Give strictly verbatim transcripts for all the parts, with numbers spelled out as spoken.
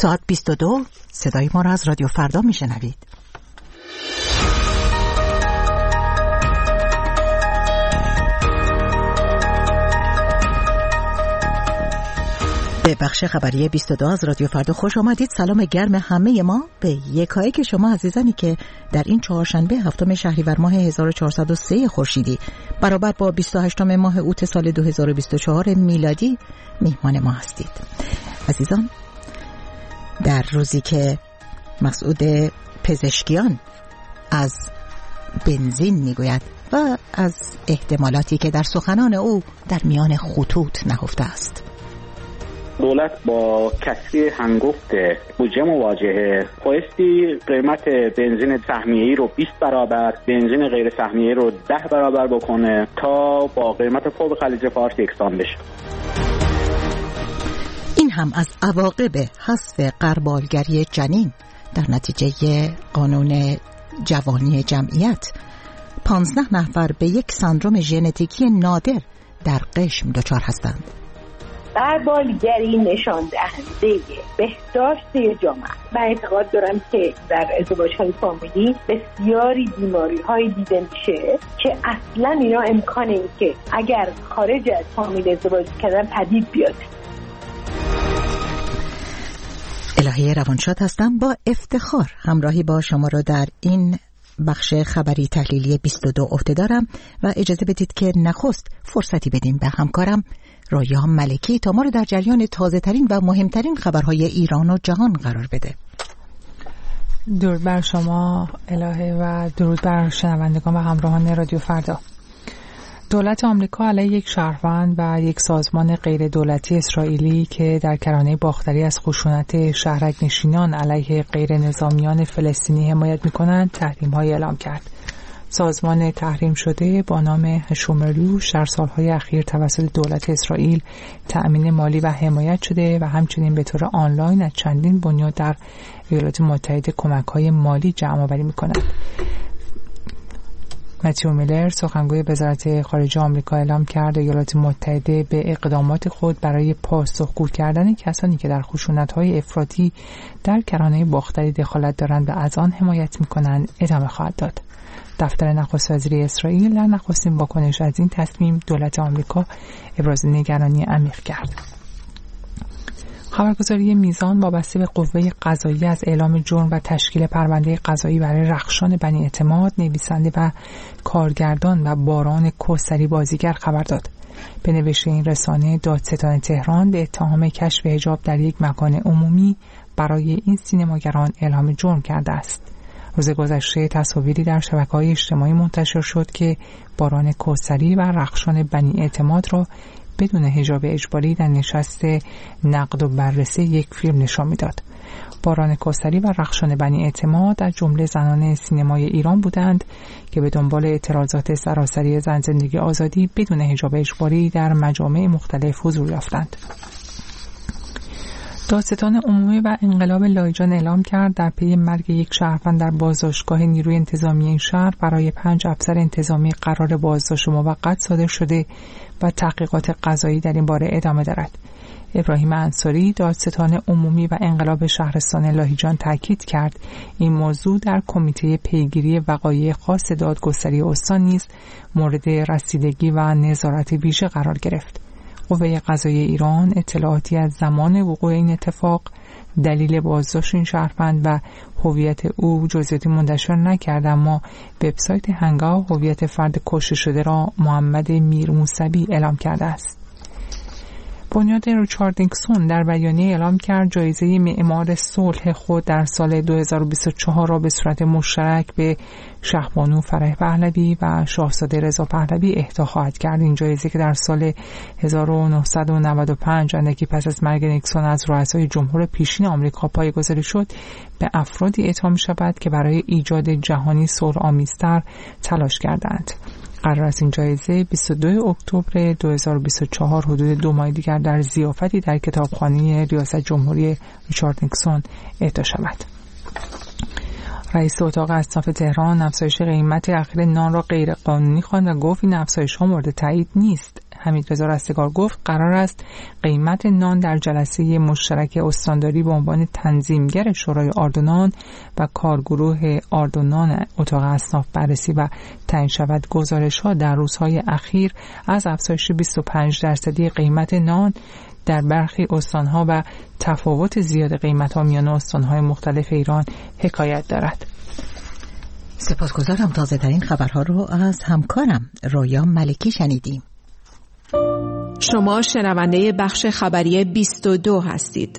ساعت بیست و دو صدای ما را از رادیو فردا میشنوید. به بخش خبری بیست و دو از رادیو فردا خوش آمدید. سلام گرم همه ما به یکایک شما عزیزانی که در این چهارشنبه هفتم شهریور ماه هزار و چهارصد و سه خورشیدی برابر با بیست و هشتم ماه اوت سال دو هزار و بیست و چهار میلادی میهمان ما هستید. عزیزان، در روزی که مسعود پزشکیان از بنزین میگوید و از احتمالاتی که در سخنان او در میان خطوط نهفته است، دولت با کسری هنگفت بودجه مواجهه بایستی قیمت بنزین سهمیه‌ای رو بیست برابر، بنزین غیر سهمیه‌ای رو ده برابر بکنه تا با قیمت فوق خلیج فارس یکسان بشه. این هم از عواقب حذف غربالگری جنین در نتیجه قانون جوانی جمعیت. پانزده نفر به یک سندرم ژنتیکی نادر در قشم دچار هستند. غربالگری نشان دهنده بهداشت جامعه. من اعتقاد دارم که در ازدواج‌های فامیلی بسیاری بیماری‌های دیده میشه که اصلاً اینا امکان این که اگر خارج از فامیل ازدواج کردن پدید بیاد. الهه روانشاد هستم، با افتخار همراهی با شما را در این بخش خبری تحلیلی بیست و دو عهده دارم و اجازه بدید که نخست فرصتی بدیم به همکارم رویا ملکی تا ما رو در جریان تازه ترین و مهمترین خبرهای ایران و جهان قرار بده. درود بر شما الهه و درود بر شنوندگان و همراهان رادیو فردا. دولت آمریکا علیه یک شهروند و یک سازمان غیر دولتی اسرائیلی که در کرانه باختری از خشونت شهرک نشینان علیه غیر نظامیان فلسطینی حمایت می‌کنند تحریم‌های اعلام کرد. سازمان تحریم شده با نام هشومرلوش در سالهای اخیر توسط دولت اسرائیل تأمین مالی و حمایت شده و همچنین به طور آنلاین از چندین بنیاد در ایالات متحده کمک‌های مالی جمع آوری می‌کند. متیو میلر سخنگوی وزارت خارجه آمریکا اعلام کرد ایالات متحده به اقدامات خود برای پاسخگو کردن کسانی که در خشونت‌های افراطی در کرانه باختری دخالت دارند و از آن حمایت می‌کنند ادامه خواهد داد. دفتر نخست وزیری اسرائیل در نخستین واکنش از این تصمیم دولت آمریکا ابراز نگرانی عمیق کرد. خبرگزاری میزان وابسته به قوه قضاییه از اعلام جرم و تشکیل پرونده قضایی برای رخشان بنی اعتماد، نویسنده و کارگردان و باران کوثری بازیگر خبر داد. به نوشته این رسانه، دادستان تهران به اتهام کشف حجاب در یک مکان عمومی برای این سینماگران اعلام جرم کرده است. روز گذشته تصاویری در شبکه‌های اجتماعی منتشر شد که باران کوثری و رخشان بنی اعتماد را بدون حجاب اجباری در نشست نقد و بررسی یک فیلم نشان می‌داد. باران کوثری و رخشان بنی اعتماد از جمله زنان سینمای ایران بودند که به دنبال اعتراضات سراسری زن زندگی آزادی بدون حجاب اجباری در مجامع مختلف حضور یافتند. دادستان عمومی و انقلاب لاهیجان اعلام کرد در پی مرگ یک شهروند در بازداشتگاه نیروی انتظامی این شهر برای پنج افسر انتظامی قرار بازداشت موقت صادر شده و تحقیقات قضایی در این باره ادامه دارد. ابراهیم انصاری دادستان عمومی و انقلاب شهرستان لاهیجان تاکید کرد این موضوع در کمیته پیگیری وقایع خاص دادگستری استان نیز مورد رسیدگی و نظارت ویژه قرار گرفت. قوه قضاییه ایران اطلاعاتی از زمان وقوع این اتفاق، دلیل بازداشت این شهروند و هویت او جزئیاتی منتشر نکرد، اما وبسایت هنگاو هویت فرد کشته شده را محمد میرموسوی اعلام کرده است. بنیاد ریچارد نیکسون در بیانیه اعلام کرد جایزه معمار صلح خود در سال دو هزار و بیست و چهار را به صورت مشترک به شهبانو فرح پهلوی و شاهزاده رضا پهلوی اهدا خواهد کرد. این جایزه که در سال هزار و نهصد و نود و پنج اندکی پس از مرگ نیکسون از رؤسای جمهور پیشین آمریکا پایه‌گذاری شد، به افرادی اعطا می‌شود که برای ایجاد جهانی صلح‌آمیزتر تلاش کردند. قرار است این جایزه بیست و دوم اکتبر دو هزار و بیست و چهار حدود دو ماه دیگر در ضیافتی در کتابخانه ریاست جمهوری ریچارد نیکسون اهدا شود. رئیس اتاق اصناف تهران افزایش قیمت اخیر نان را غیر قانونی خواند و گفت این افزایش‌ها مورد تایید نیست. حمیدرضا رستگار گفت قرار است قیمت نان در جلسه مشترک استانداری به عنوان تنظیمگر شورای آردونان و کارگروه آردونان اتاق اصناف بررسی و تعیین شود. گزارش‌ها در روزهای اخیر از افزایش بیست و پنج درصدی قیمت نان در برخی استانها و تفاوت زیاد قیمت‌ها میان استانهای مختلف ایران حکایت دارد. سپاسگزارم. تازه ترین خبرها رو از همکارم رویا ملکی شنیدیم. شما شنونده بخش خبری بیست و دو هستید.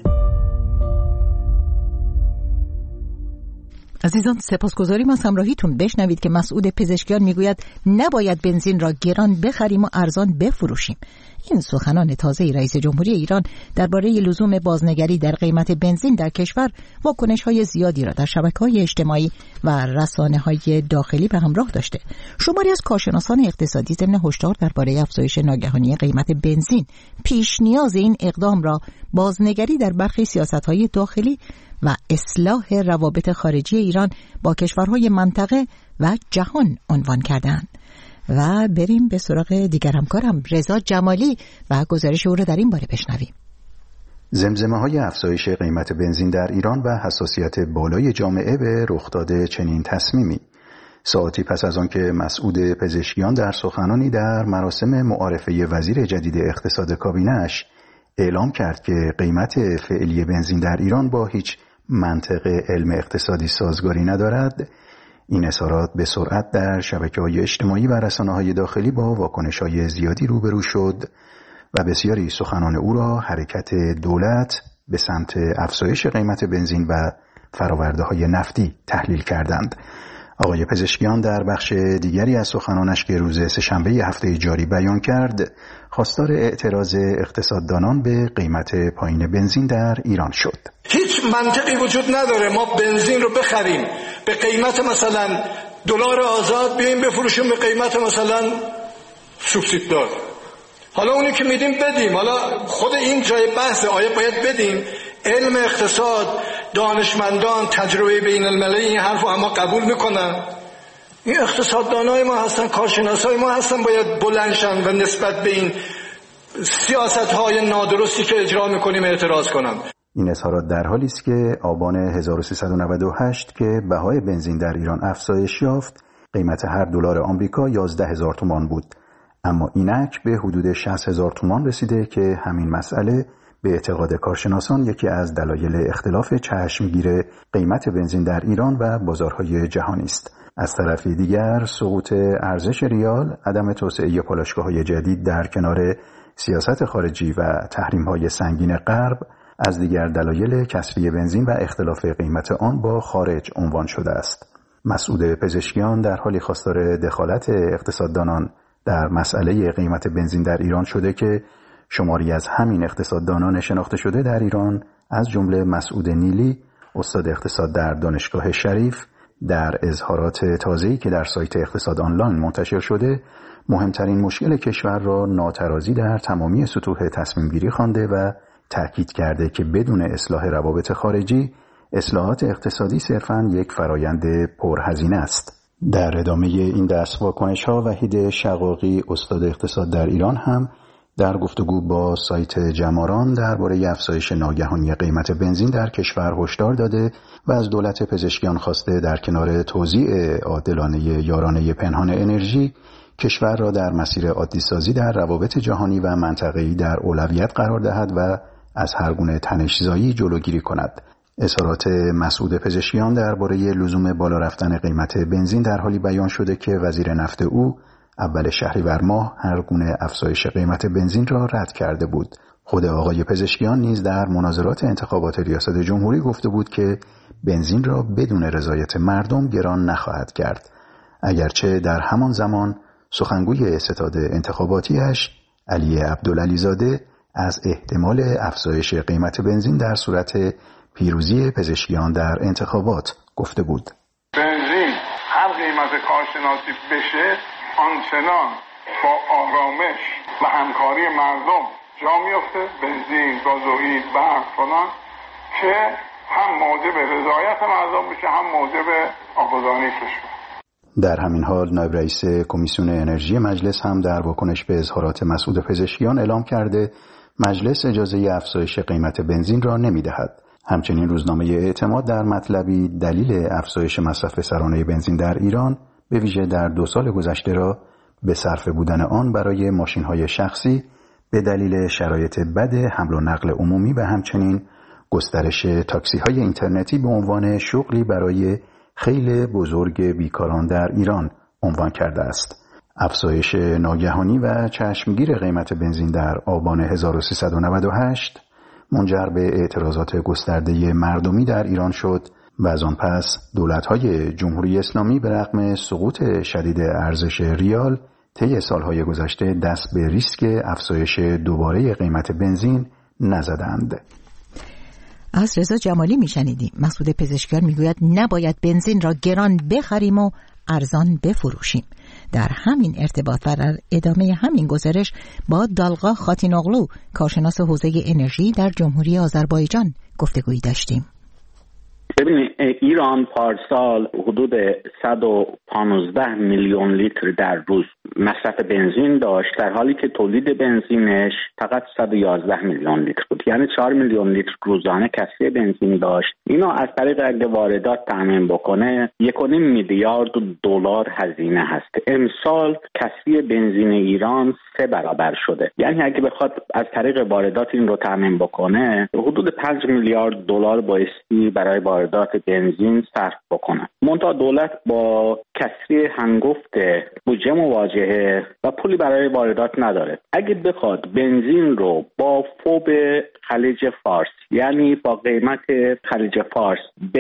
عزیزان سپاسگزاریم از همراهیتون. بشنوید که مسعود پزشکیان میگوید نباید بنزین را گران بخریم و ارزان بفروشیم. این سخنان تازه رئیس جمهوری ایران درباره لزوم بازنگری در قیمت بنزین در کشور واکنش‌های زیادی را در شبکه‌های اجتماعی و رسانه‌های داخلی به همراه داشته. شماری از کارشناسان اقتصادی ضمن هشدار درباره افزایش ناگهانی قیمت بنزین پیش نیاز این اقدام را بازنگری در برخی سیاست‌های داخلی و اصلاح روابط خارجی ایران با کشورهای منطقه و جهان عنوان کردند. و بریم به سراغ دیگر همکارم رضا جمالی و گزارش او را در این باره بشنویم. زمزمه های افزایش قیمت بنزین در ایران و حساسیت بالای جامعه به رخ داده چنین تصمیمی. ساعتی پس از آن که مسعود پزشکیان در سخنانی در مراسم معارفه وزیر جدید اقتصاد کابینه‌اش اعلام کرد که قیمت فعلی بنزین در ایران با هیچ منطق علم اقتصادی سازگاری ندارد، این اظهارات به سرعت در شبکه‌های اجتماعی و رسانه‌های داخلی با واکنش‌های زیادی روبرو شد و بسیاری سخنان او را حرکت دولت به سمت افزایش قیمت بنزین و فرآورده‌های نفتی تحلیل کردند. آقای پزشکیان در بخش دیگری از سخنانش که روز سه‌شنبه هفته جاری بیان کرد، خواستار اعتراض اقتصاددانان به قیمت پایین بنزین در ایران شد. هیچ منطقی وجود نداره ما بنزین رو بخریم به قیمت مثلا دلار آزاد بیایم بفروشیم به قیمت مثلا سوبسیددار. حالا اونی که میدیم بدیم، حالا خود این جای بحثه، آیا باید بدیم؟ علم اقتصاد، دانشمندان، تجربه بین المللی این حرف رو اما قبول میکنن؟ این اقتصاددانای ما هستن، کارشناسای ما هستن، باید بلندشن و نسبت به این سیاست‌های نادرستی که اجرا میکنیم اعتراض کنن. این اظهارات در حالی است که آبان هزار و سیصد و نود و هشت که بهای بنزین در ایران افزایش یافت، قیمت هر دلار آمریکا یازده هزار تومان بود، اما اینک به حدود شصت هزار تومان رسیده که همین مسئله به اعتقاد کارشناسان یکی از دلایل اختلاف چشمگیر قیمت بنزین در ایران و بازارهای جهانی است. از طرف دیگر سقوط ارزش ریال، عدم توسعه پالایشگاه‌های جدید در کنار سیاست خارجی و تحریم‌های سنگین غرب از دیگر دلایل کسری بنزین و اختلاف قیمت آن با خارج عنوان شده است. مسعود پزشکیان در حالی خواستار دخالت اقتصاددانان در مسئله قیمت بنزین در ایران شده که شماری از همین اقتصاددانان شناخته شده در ایران از جمله مسعود نیلی، استاد اقتصاد در دانشگاه شریف، در اظهارات تازه‌ای که در سایت اقتصاد آنلاین منتشر شده مهمترین مشکل کشور را ناترازی در تمامی سطوح تصمیم گیری خوانده و تأکید کرده که بدون اصلاح روابط خارجی اصلاحات اقتصادی صرفاً یک فرایند پرهزینه است. در ادامه این دست واکنش‌ها وحید شقاقی استاد اقتصاد در ایران هم در گفتگو با سایت جماران درباره افزایش ناگهانی قیمت بنزین در کشور هشدار داده و از دولت پزشکیان خواسته در کنار توزیع عادلانه یارانه پنهان انرژی کشور را در مسیر عادی سازی در روابط جهانی و منطقه‌ای در اولویت قرار دهد و از هر گونه تنش‌زایی جلوگیری کند. اظهارات مسعود پزشکیان درباره لزوم بالا رفتن قیمت بنزین در حالی بیان شده که وزیر نفت او اول شهریور ماه هر گونه افزایش قیمت بنزین را رد کرده بود. خود آقای پزشکیان نیز در مناظرات انتخابات ریاست جمهوری گفته بود که بنزین را بدون رضایت مردم گران نخواهد کرد. اگرچه در همان زمان سخنگوی ستاد انتخاباتیش علی عبدالعلیزاده از احتمال افزایش قیمت بنزین در صورت پیروزی پزشکیان در انتخابات گفته بود. بنزین هر قیمت کارشناسی بشه آنچنان با آرامش و همکاری مردم جا میفته، بنزین، گازوئیل، برق فلان، که هم موجب رضایت مردم بشه هم موجب آبادانی کشور. در همین حال نایب رئیس کمیسیون انرژی مجلس هم در واکنش به اظهارات مسعود پزشکیان اعلام کرده مجلس اجازه افزایش قیمت بنزین را نمی‌دهد. همچنین روزنامه اعتماد در مطلبی دلیل افزایش مصرف سرانه بنزین در ایران به ویژه در دو سال گذشته را به صرفه بودن آن برای ماشین‌های شخصی به دلیل شرایط بد حمل و نقل عمومی و همچنین گسترش تاکسی‌های اینترنتی به عنوان شغلی برای خیلی بزرگ بیکاران در ایران عنوان کرده است. افزایش ناگهانی و چشمگیر قیمت بنزین در آبان هزار و سیصد و نود و هشت منجر به اعتراضات گسترده مردمی در ایران شد و از آن پس دولت‌های جمهوری اسلامی به رغم سقوط شدید ارزش ریال طی سالهای گذشته دست به ریسک افزایش دوباره قیمت بنزین نزدند. از رضا جمالی میشنیدیم. مسعود پزشکیان میگوید نباید بنزین را گران بخریم و ارزان بفروشیم. در همین ارتباط و در ادامه همین گزارش با دالغا خاتینوغلو کارشناس حوزه انرژی در جمهوری آذربایجان گفتگویی داشتیم. ببینید ایران پارسال حدود صد و پانزده میلیون لیتر در روز مصرف بنزین داشت، در حالی که تولید بنزینش فقط صد و یازده میلیون لیتر بود، یعنی چهار میلیون لیتر روزانه کسری بنزین داشت. اینا از طریق اگه واردات تامین بکنه یک و نیم میلیارد دلار هزینه هست. امسال کسری بنزین ایران سه برابر شده، یعنی اگه بخواد از طریق واردات این رو تامین بکنه حدود پنج میلیارد دلار بایستی برای واردات بنزین صرف بکنه. منتها دولت با کسری هنگفت بودجه مواجهه و پولی برای واردات نداره. اگه بخواد بنزین رو با فوب خلیج فارس، یعنی با قیمت خلیج فارس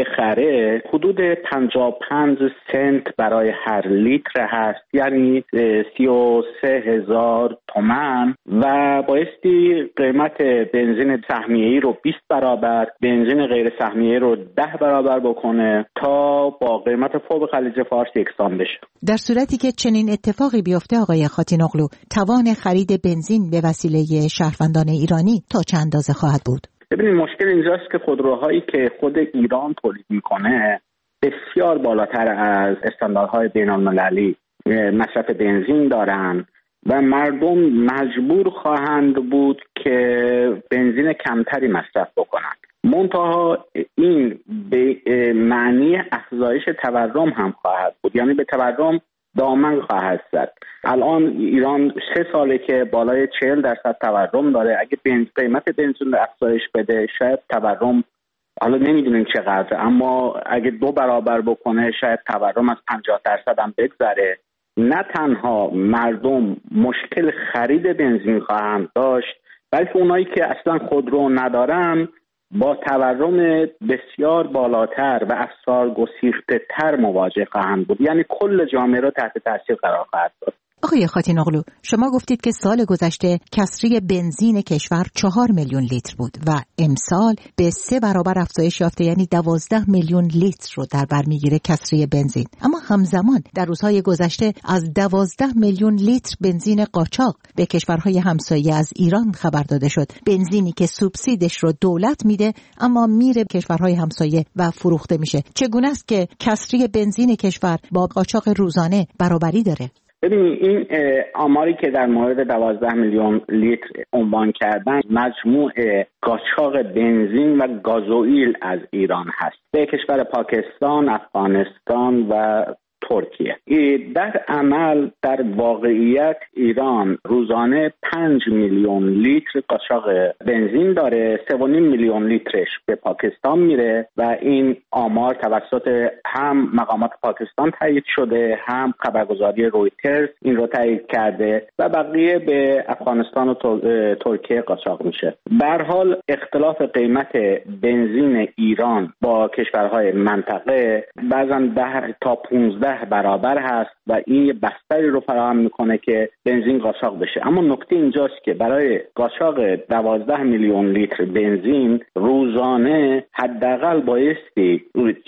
بخره، حدود پنجاه و پنج سنت برای هر لیتر هست، یعنی سی و سه هزار تومان، و بایستی قیمت بنزین سهمیه‌ای رو بیست برابر، بنزین غیر سهمیه‌ای رو ده برابر بکنه تا با قیمت فوق خلیج فارس یکسان بشه. در صورتی که چنین اتفاقی بیفته آقای خاتینوغلو، توان خرید بنزین به وسیله شهروندان ایرانی تا چند اندازه خواهد بود؟ ببینید مشکل اینجاست که خودروهایی که خود ایران تولید میکنه بسیار بالاتر از استانداردهای بین‌المللی مصرف بنزین دارن و مردم مجبور خواهند بود که بنزین کمتری مصرف بکنند. منتها این به معنی افزایش تورم هم خواهد بود، یعنی به تورم دامن خواهد زد. الان ایران سه ساله که بالای چهل درصد تورم داره. اگه بنز قیمت بنزین رو افزایش بده شاید تورم، حالا نمیدونیم چقدر، اما اگه دو برابر بکنه شاید تورم از پنجاه درصد هم بگذره. نه تنها مردم مشکل خرید بنزین خواهند داشت، بلکه اونایی که اصلا خودرو ندارن با تورم بسیار بالاتر و افسار گسیخته تر مواجه خواهند بود، یعنی کل جامعه را تحت تاثیر قرار خواهد داد. آقای خاتینوغلو، شما گفتید که سال گذشته کسری بنزین کشور چهار میلیون لیتر بود و امسال به سه برابر افزایش یافته، یعنی دوازده میلیون لیتر رو در بر میگیره کسری بنزین. اما همزمان در روزهای گذشته از دوازده میلیون لیتر بنزین قاچاق به کشورهای همسایه از ایران خبر داده شد. بنزینی که سوبسیدش رو دولت میده اما میره کشورهای همسایه و فروخته میشه. چگونه است که کسری بنزین کشور با قاچاق روزانه برابری داره؟ ببینید این آماری که در مورد دوازده میلیون لیتر عنوان کردن مجموع قاچاق بنزین و گازوئیل از ایران هست به کشور پاکستان، افغانستان و ترکیه. در عمل در واقعیت ایران روزانه پنج میلیون لیتر قاچاق بنزین داره، سه و نیم میلیون لیترش به پاکستان میره و این آمار توسط هم مقامات پاکستان تایید شده، هم خبرگزاری رویترز این رو تایید کرده و بقیه به افغانستان و ترکیه قاچاق میشه. به هر حال اختلاف قیمت بنزین ایران با کشورهای منطقه بعضا ده تا پانزده برابر هست و این یه بستری رو فراهم میکنه که بنزین قاچاق بشه. اما نکته اینجاست که برای قاچاق دوازده میلیون لیتر بنزین روزانه حداقل بایستی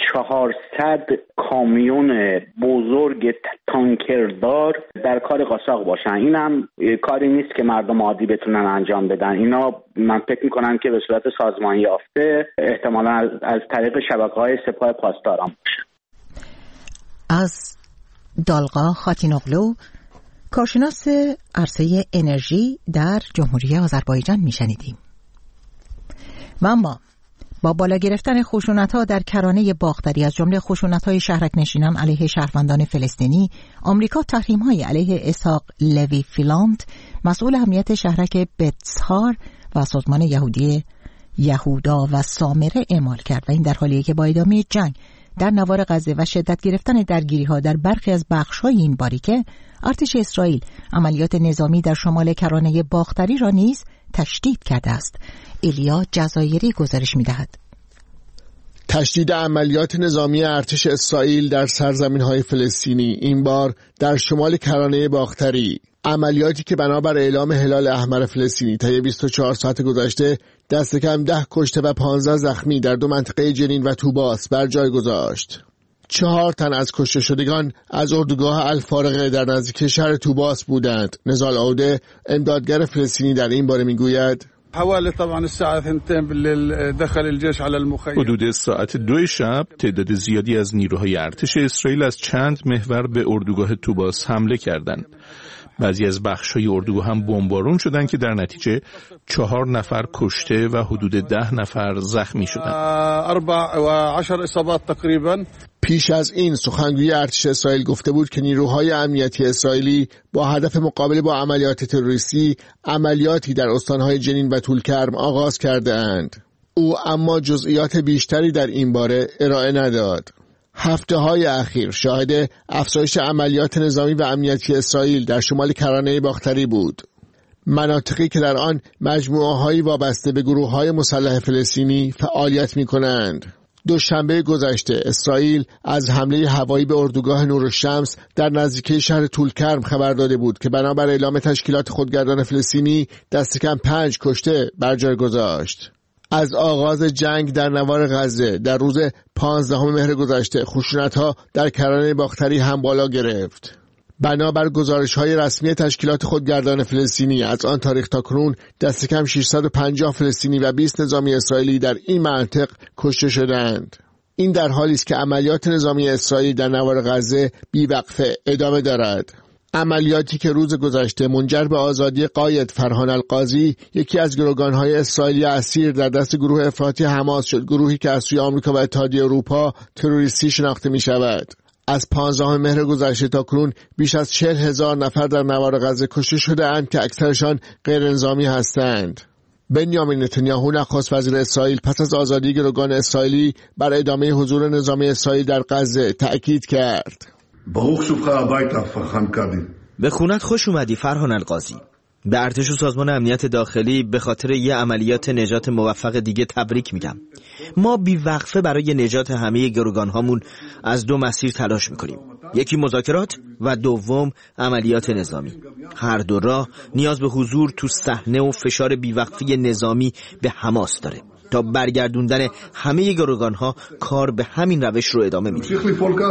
چهارصد کامیون بزرگ تانکردار در کار قاچاق باشن. این هم کاری نیست که مردم عادی بتونن انجام بدن. اینا من فکر میکنم که به صورت سازمانی یافته احتمالاً از, از طریق شبکه‌های سپاه پاسداران باشه. از دالغا خاتینوغلو، کارشناس عرصه انرژی در جمهوری آذربایجان میشنیدیم. و اما با بالا گرفتن خشونت‌ها در کرانه باختری از جمله خشونت‌های شهرک نشینان علیه شهروندان فلسطینی، آمریکا تحریم‌های علیه اسحاق لوی فیلاند، مسئول امنیت شهرک بتسهار و سازمان یهودی یهودا و سامره اعمال کرد و این در حالیه که با ادامه جنگ در نوار غزه و شدت گرفتن درگیری‌ها در برخی از بخش‌های این باریکه، ارتش اسرائیل عملیات نظامی در شمال کرانه باختری را نیز تشدید کرده است. ایلیا جزایری گزارش می‌دهد. تشدید عملیات نظامی ارتش اسرائیل در سرزمین‌های فلسطینی، این بار در شمال کرانه باختری، عملیاتی که بنابر اعلام هلال احمر فلسطینی طی بیست و چهار ساعت گذشته دست کم ده کشته و پانزده زخمی در دو منطقه جنین و توباس بر جای گذاشت. چهار تن از کشته شدگان از اردوگاه الفارقه در نزدیک شهر توباس بودند. نزال عوده، امدادگر فلسطینی، در این باره میگوید حدود ساعت دو شب تعداد زیادی از نیروهای ارتش اسرائیل از چند محور به اردوگاه توباس حمله کردند. بعضی از بخش‌های اردوگاه هم بمبارون شدند که در نتیجه چهار نفر کشته و حدود ده نفر زخمی شدند. پیش از این سخنگوی ارتش اسرائیل گفته بود که نیروهای امنیتی اسرائیلی با هدف مقابله با عملیات تروریستی عملیاتی در استانهای جنین و طولکرم آغاز کرده اند. او اما جزئیات بیشتری در این باره ارائه نداد. هفته های اخیر شاهد افزایش عملیات نظامی و امنیتی اسرائیل در شمال کرانه باختری بود. مناطقی که در آن مجموعه‌های وابسته به گروه‌های مسلح فلسطینی فعالیت می‌کنند. دوشنبه گذشته اسرائیل از حمله هوایی به اردوگاه نورالشمس در نزدیکی شهر طولکرم خبر داده بود که بنابر اعلام تشکیلات خودگردان فلسطینی دست کم پنج کشته بر جای گذاشت. از آغاز جنگ در نوار غزه در روز پانزدهم مهر گذشته خشونت‌ها در کرانه باختری هم بالا گرفت. بنابر گزارش‌های رسمی تشکیلات خودگردان فلسطینی از آن تاریخ تا کنون دست کم ششصد و پنجاه فلسطینی و بیست نظامی اسرائیلی در این منطقه کشته شدند. این در حالی است که عملیات نظامی اسرائیل در نوار غزه بی‌وقفه ادامه دارد. عملیاتی که روز گذشته منجر به آزادی قاید فرهان القاضی، یکی از گروگان‌های اسرائیلی اسیر در دست گروه افراطی حماس شد، گروهی که از سوی آمریکا و اتحادیه اروپا تروریستی شناخته می‌شود. از پانزدهم مهر گذشته تا کنون بیش از چهل هزار نفر در نوار غزه کشته شده اند که اکثرشان غیر نظامی هستند. بنیامین نتانیاهو نخست وزیر اسرائیل پس از آزادی گروگان اسرائیلی بر ادامه حضور نظامی اسرائیل در غزه تأکید کرد. به خونت خوش اومدی فرهان القاضی. به ارتش و سازمان امنیت داخلی به خاطر یه عملیات نجات موفق دیگه تبریک میگم. ما بی‌وقفه برای نجات همه گروگان‌هامون از دو مسیر تلاش میکنیم. یکی مذاکرات و دوم عملیات نظامی. هر دو راه نیاز به حضور تو صحنه و فشار بی‌وقفه نظامی به حماس داره. تا برگردوندن همه گروگان‌ها کار به همین روش رو ادامه میده.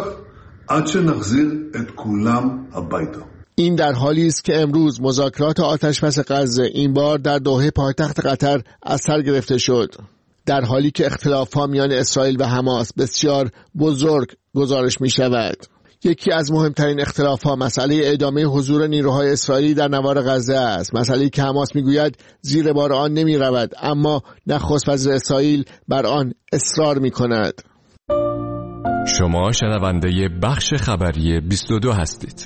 این در حالی است که امروز مذاکرات آتشبس غزه این بار در دوحه پایتخت قطر از سر گرفته شد، در حالی که اختلاف‌ها میان اسرائیل و حماس بسیار بزرگ گزارش می شود. یکی از مهمترین اختلاف‌ها مسئله ادامه حضور نیروهای اسرائیلی در نوار غزه است، مسئله‌ای که حماس میگوید زیر بار آن نمی رود، اما نخست وزیر اسرائیل بر آن اصرار می کند. شما شنونده بخش خبری بیست و دو هستید.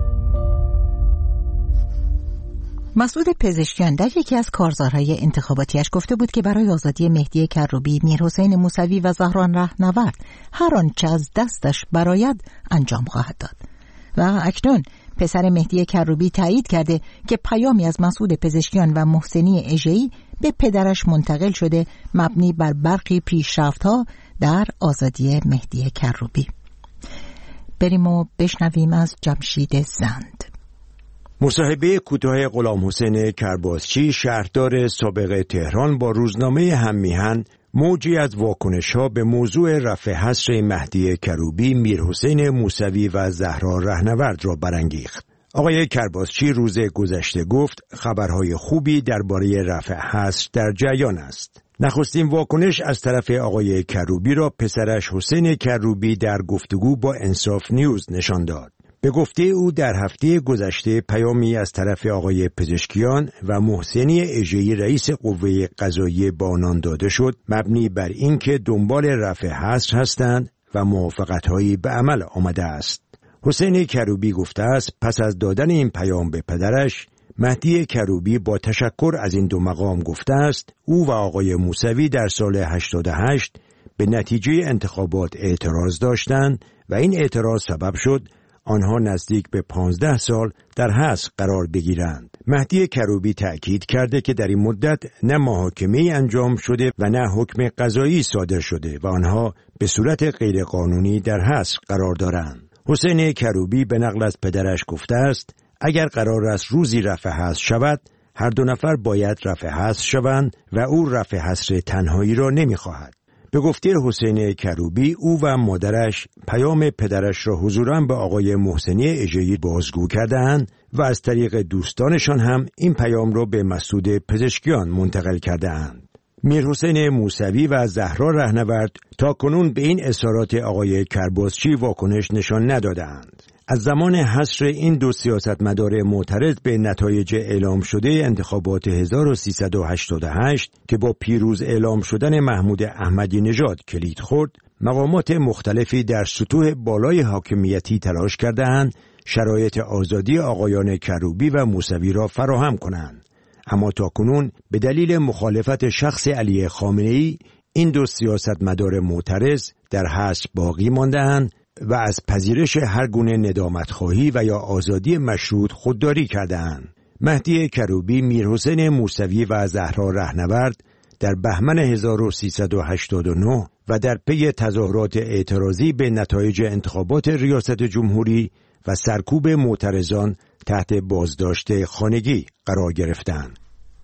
مسعود پزشکیان در یکی از کارزارهای انتخاباتیش گفته بود که برای آزادی مهدی کروبی، میرحسین موسوی و زهران رهنورد هر آنچه از دستش برآید انجام خواهد داد. و اکنون پسر مهدی کروبی تایید کرده که پیامی از مسعود پزشکیان و محسنی اژه‌ای به پدرش منتقل شده مبنی بر برخی پیشرفت‌ها در آزادی مهدی کروبی. بریم و بشنویم از جمشید زند. مصاحبه کوتاه غلام حسین کرباسچی، شهردار سابق تهران، با روزنامه هممیهن موجی از واکنش‌ها به موضوع رفع حصر مهدی کروبی، میرحسین موسوی و زهرا رهنورد را برانگیخت. آقای کرباسچی روز گذشته گفت خبرهای خوبی درباره رفع حصر در جریان است. نخستین واکنش از طرف آقای کروبی را پسرش حسین کروبی در گفتگو با انصاف نیوز نشان داد. به گفته او در هفته گذشته پیامی از طرف آقای پزشکیان و محسنی اژه‌ای رئیس قوه قضاییه به آنان داده شد مبنی بر اینکه دنبال رفع حظر هستند و موافقت‌هایی به عمل آمده است. حسین کروبی گفته است پس از دادن این پیام به پدرش، مهدی کروبی با تشکر از این دو مقام گفته است او و آقای موسوی در سال هشتاد و هشت به نتیجه انتخابات اعتراض داشتند و این اعتراض سبب شد آنها نزدیک به پانزده سال در حبس قرار بگیرند. مهدی کروبی تأکید کرده که در این مدت نه محاکمه‌ای انجام شده و نه حکم قضایی صادر شده و آنها به صورت غیرقانونی در حبس قرار دارند. حسین کروبی به نقل از پدرش گفته است اگر قرار است روزی رفع حظر شود، هر دو نفر باید رفع حظر شوند و او رفع حظر تنهایی را نمی‌خواهد. به گفته حسین کروبی او و مادرش پیام پدرش را حضوراً به آقای محسنی اژه‌ای بازگو کرده‌اند و از طریق دوستانشان هم این پیام را به مسعود پزشکیان منتقل کرده‌اند. میرحسین موسوی و زهرا رهنورد تا کنون به این اظهارات آقای کرباسچی واکنش نشان نداده‌اند. از زمان حصر این دو سیاستمدار معترض به نتایج اعلام شده انتخابات هزار و سیصد و هشتاد و هشت که با پیروز اعلام شدن محمود احمدی نژاد کلید خورد، مقامات مختلفی در سطوح بالای حاکمیتی تلاش کرده‌اند شرایط آزادی آقایان کروبی و موسوی را فراهم کنند. اما تاکنون به دلیل مخالفت شخص علی خامنه‌ای این دو سیاستمدار معترض در حبس باقی مانده‌اند و از پذیرش هر گونه ندامت‌خواهی و یا آزادی مشروط خودداری کرده‌اند. مهدی کروبی، میرحسین موسوی و زهرا رهنورد در بهمن هزار و سیصد و هشتاد و نه و در پی تظاهرات اعتراضی به نتایج انتخابات ریاست جمهوری و سرکوب معترضان تحت بازداشت خانگی قرار گرفتند.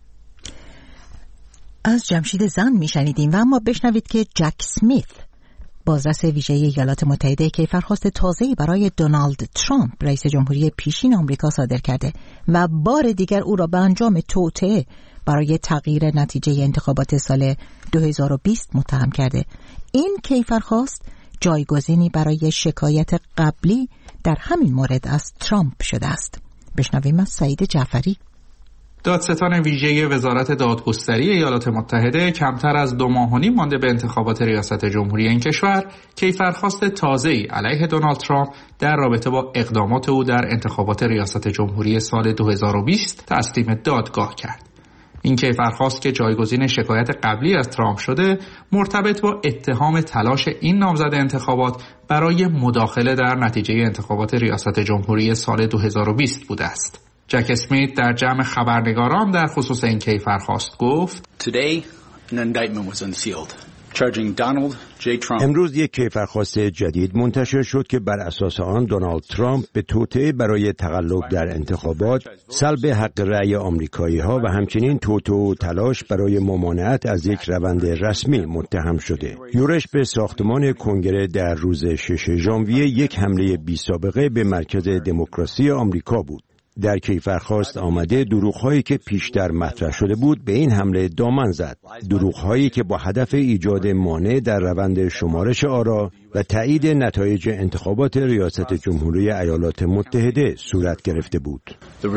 از جمشید زن میشنیدیم و اما بشنوید که جک اسمیت، بازرس ویژه ایالات متحده، کیفرخواست تازه‌ای برای دونالد ترامپ رئیس جمهوری پیشین آمریکا صادر کرده و بار دیگر او را به انجام توطئه برای تغییر نتیجه انتخابات سال دو هزار و بیست متهم کرده. این کیفرخواست جایگزینی برای شکایت قبلی در همین مورد از ترامپ شده است. بشنویم از سعید جعفری. دادستان ویژه وزارت دادگستری ایالات متحده کمتر از دو ماه و نیم مانده به انتخابات ریاست جمهوری این کشور کیفرخواست تازه‌ای علیه دونالد ترامپ در رابطه با اقدامات او در انتخابات ریاست جمهوری سال دو هزار و بیست تسلیم دادگاه کرد. این کیفرخواست که جایگزین شکایت قبلی از ترامپ شده، مرتبط با اتهام تلاش این نامزد انتخابات برای مداخله در نتیجه انتخابات ریاست جمهوری سال دو هزار و بیست بوده است. جک اسمیت در جمع خبرنگاران در خصوص این کیفرخواست گفت: امروز یک کیفرخواست جدید منتشر شد که بر اساس آن دونالد ترامپ به توطئه برای تقلب در انتخابات، سلب حق رأی آمریکایی‌ها و همچنین توطئه و تلاش برای ممانعت از یک روند رسمی متهم شده. یورش به ساختمان کنگره در روز ششم ژانویه یک حمله بی‌سابقه به مرکز دموکراسی آمریکا بود. در کیفرخواست آمده دروغ‌هایی که پیشتر مطرح شده بود به این حمله دامن زد. دروغ‌هایی که با هدف ایجاد مانع در روند شمارش آرا و تایید نتایج انتخابات ریاست جمهوری ایالات متحده صورت گرفته بود.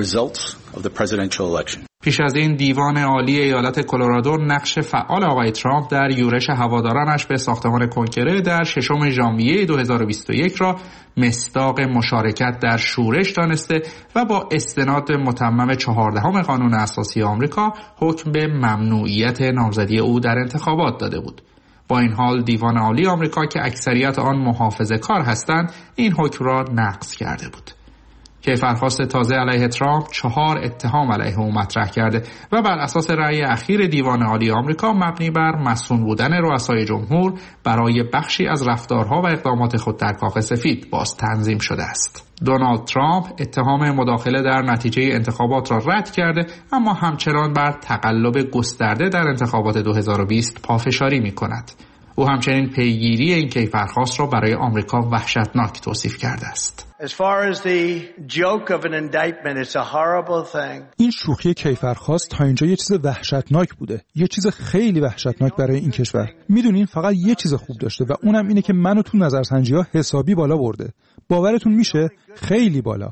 پیش از این دیوان عالی ایالت کلرادو نقش فعال آقای ترامپ در یورش هوادارانش به ساختمان کنگره در ششم ژانویه دو هزار و بیست و یک را مصداق مشارکت در شورش دانسته و با استناد متمم چهاردهم قانون اساسی آمریکا حکم به ممنوعیت نامزدی او در انتخابات داده بود. با این حال دیوان عالی آمریکا که اکثریت آن محافظه‌کار هستند این حکم را نقض کرده بود. کیفرخواست تازه علیه ترامپ چهار اتهام علیه او مطرح کرده و بر اساس رأی اخیر دیوان عالی آمریکا مبنی بر مسئول بودن رؤسای جمهور برای بخشی از رفتارها و اقدامات خود در کاخ سفید باز تنظیم شده است. دونالد ترامپ اتهام مداخله در نتیجه انتخابات را رد کرده اما همچنان بر تقلب گسترده در انتخابات دو هزار و بیست پافشاری می کند. او همچنین پیگیری این کیفرخواست را برای آمریکا وحشتناک توصیف کرده است. As far as the joke of an indictment, it's a horrible thing. این شوخی کیفرخواست تا اینجا یه چیز وحشتناک بوده، یه چیز خیلی وحشتناک برای این کشور. میدونین فقط یه چیز خوب داشته و اونم اینه که منو تو نظرسنجی‌ها حسابی بالا برده. باورتون میشه؟ خیلی بالا.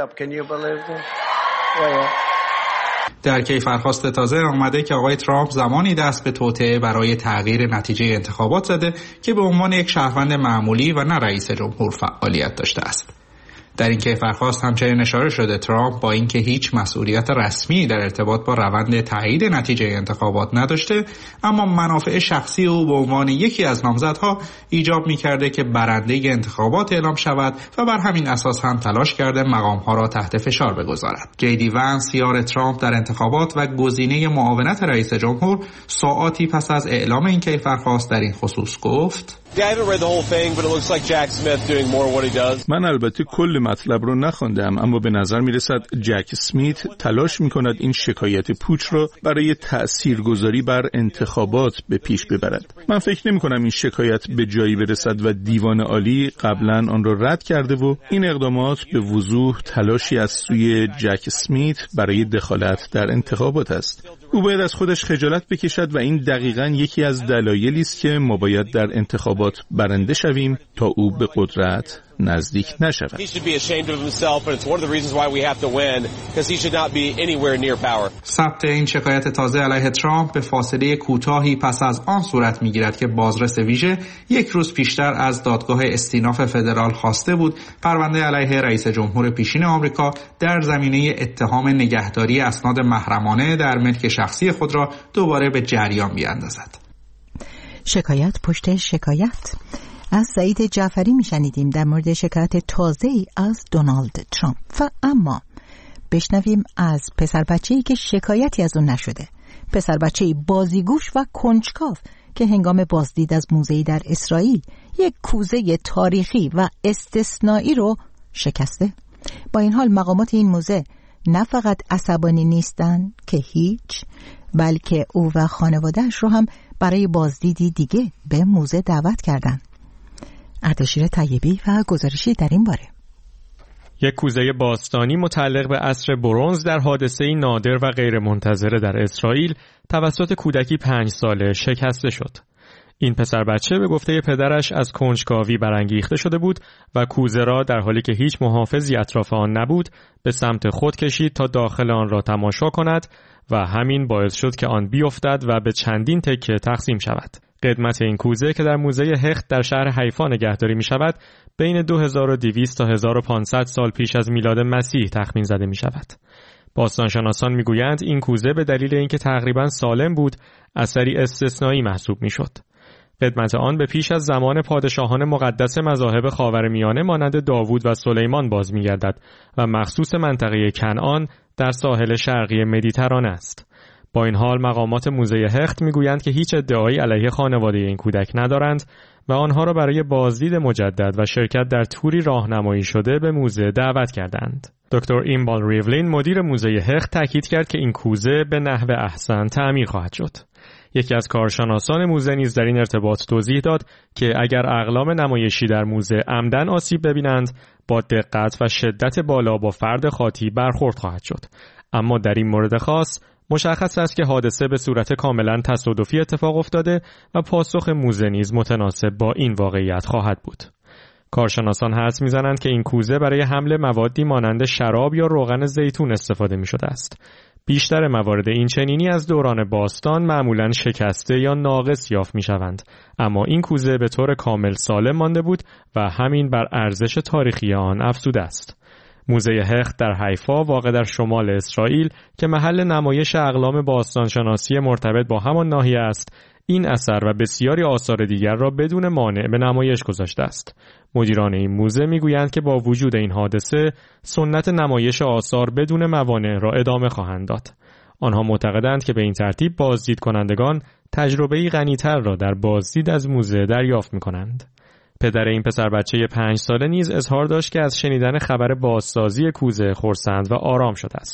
در کیفرخواست تازه آمده که آقای ترامپ زمانی دست به توطئه برای تغییر نتیجه انتخابات زده که به عنوان یک شهروند معمولی و نه رئیس جمهور فعالیت داشته است. در این کیفرخواست همچنین اشاره شده ترامپ با اینکه هیچ مسئولیت رسمی در ارتباط با روند تایید نتیجه انتخابات نداشته، اما منافع شخصی او به عنوان یکی از نامزدها ایجاب می‌کرده که برنده انتخابات اعلام شود و بر همین اساس هم تلاش کرده مقام‌ها را تحت فشار بگذارد. جی دی وانس یار ترامپ در انتخابات و گزینه معاونت رئیس جمهور ساعاتی پس از اعلام این کیفرخواست در این خصوص گفت: من البته کل مطلب رو نخواندم، اما به نظر می رسد جک اسمیت تلاش می کند این شکایت پوچ رو برای تأثیرگذاری بر انتخابات به پیش ببرد. من فکر نمی کنم این شکایت به جایی برسد و دیوان عالی قبلا آن را رد کرده و این اقدامات به وضوح تلاشی از سوی جک اسمیت برای دخالت در انتخابات است. او باید از خودش خجالت بکشد و این دقیقاً یکی از دلایلی است که ما باید در انتخابات برنده شویم تا او به قدرت نزدیک نشود. ثبت این شکایت تازه علیه ترامپ به فاصله کوتاهی پس از آن صورت می‌گیرد که بازرس ویژه یک روز پیشتر از دادگاه استیناف فدرال خواسته بود پرونده علیه رئیس جمهور پیشین آمریکا در زمینه اتهام نگهداری اسناد محرمانه در ملک شخصی خود را دوباره به جریان بیاندازد. شکایت پشت شکایت. از سعید جعفری میشنیدیم در مورد شکایت تازه‌ای از دونالد ترامپ. و اما بشنویم از پسر بچه‌ای که شکایتی از اون نشده. پسر بچه‌ای بازیگوش و کنجکاو که هنگام بازدید از موزه‌ای در اسرائیل یک کوزه تاریخی و استثنایی رو شکسته. با این حال مقامات این موزه نه فقط عصبانی نیستن که هیچ، بلکه او و خانواده‌اش رو هم برای بازدیدی دیگه به موزه دعوت کردن. اردشیر طیبی و گزارشی در این باره. یک کوزه باستانی متعلق به عصر برنز در حادثه‌ای نادر و غیر منتظره در اسرائیل توسط کودکی پنج ساله شکسته شد. این پسر بچه به گفته پدرش از کنجکاوی برانگیخته شده بود و کوزه را در حالی که هیچ محافظی اطراف آن نبود به سمت خود کشید تا داخل آن را تماشا کند و همین باعث شد که آن بیفتد و به چندین تکه تقسیم شود. قدمت این کوزه که در موزه هخت در شهر حیفا نگهداری می شود بین دو هزار و دویست تا هزار و پانصد سال پیش از میلاد مسیح تخمین زده می شود. باستانشناسان می گویند این کوزه به دلیل اینکه تقریباً سالم بود اثری استثنایی محسوب می شد. قدمت آن به پیش از زمان پادشاهان مقدس مذاهب خاورمیانه مانند داوود و سلیمان باز می گردد و مخصوص منطقه کنعان در ساحل شرقی مدیترانه است. با این حال مقامات موزه هخت میگویند که هیچ ادعایی علیه خانواده این کودک ندارند و آنها را برای بازدید مجدد و شرکت در توری راهنمایی شده به موزه دعوت کردند. دکتر اینبال ریولین مدیر موزه هخت تاکید کرد که این کوزه به نحو احسن تعمیر خواهد شد. یکی از کارشناسان موزه نیز در این ارتباط توضیح داد که اگر اقلام نمایشی در موزه عمدن آسیب ببینند با دقت و شدت بالا با فرد خاطی برخورد خواهد شد. اما در این مورد خاص مشخص است که حادثه به صورت کاملا تصادفی اتفاق افتاده و پاسخ موزه نیز متناسب با این واقعیت خواهد بود. کارشناسان حدس می‌زنند که این کوزه برای حمل موادی مانند شراب یا روغن زیتون استفاده می‌شده است. بیشتر موارد این چنینی از دوران باستان معمولاً شکسته یا ناقص یافت می‌شوند، اما این کوزه به طور کامل سالم مانده بود و همین بر ارزش تاریخی آن افزوده است. موزه هخت در حیفا واقع در شمال اسرائیل که محل نمایش اقلام باستانشناسی مرتبط با همان ناحیه است، این اثر و بسیاری آثار دیگر را بدون مانع به نمایش گذاشته است. مدیران این موزه میگویند که با وجود این حادثه سنت نمایش آثار بدون موانع را ادامه خواهند داد. آنها معتقدند که به این ترتیب بازدید کنندگان تجربه‌ای غنی‌تر را در بازدید از موزه دریافت می‌کنند. پدر این پسر بچه پنج ساله نیز اظهار داشت که از شنیدن خبر بازسازی کوزه خرسند و آرام شده است.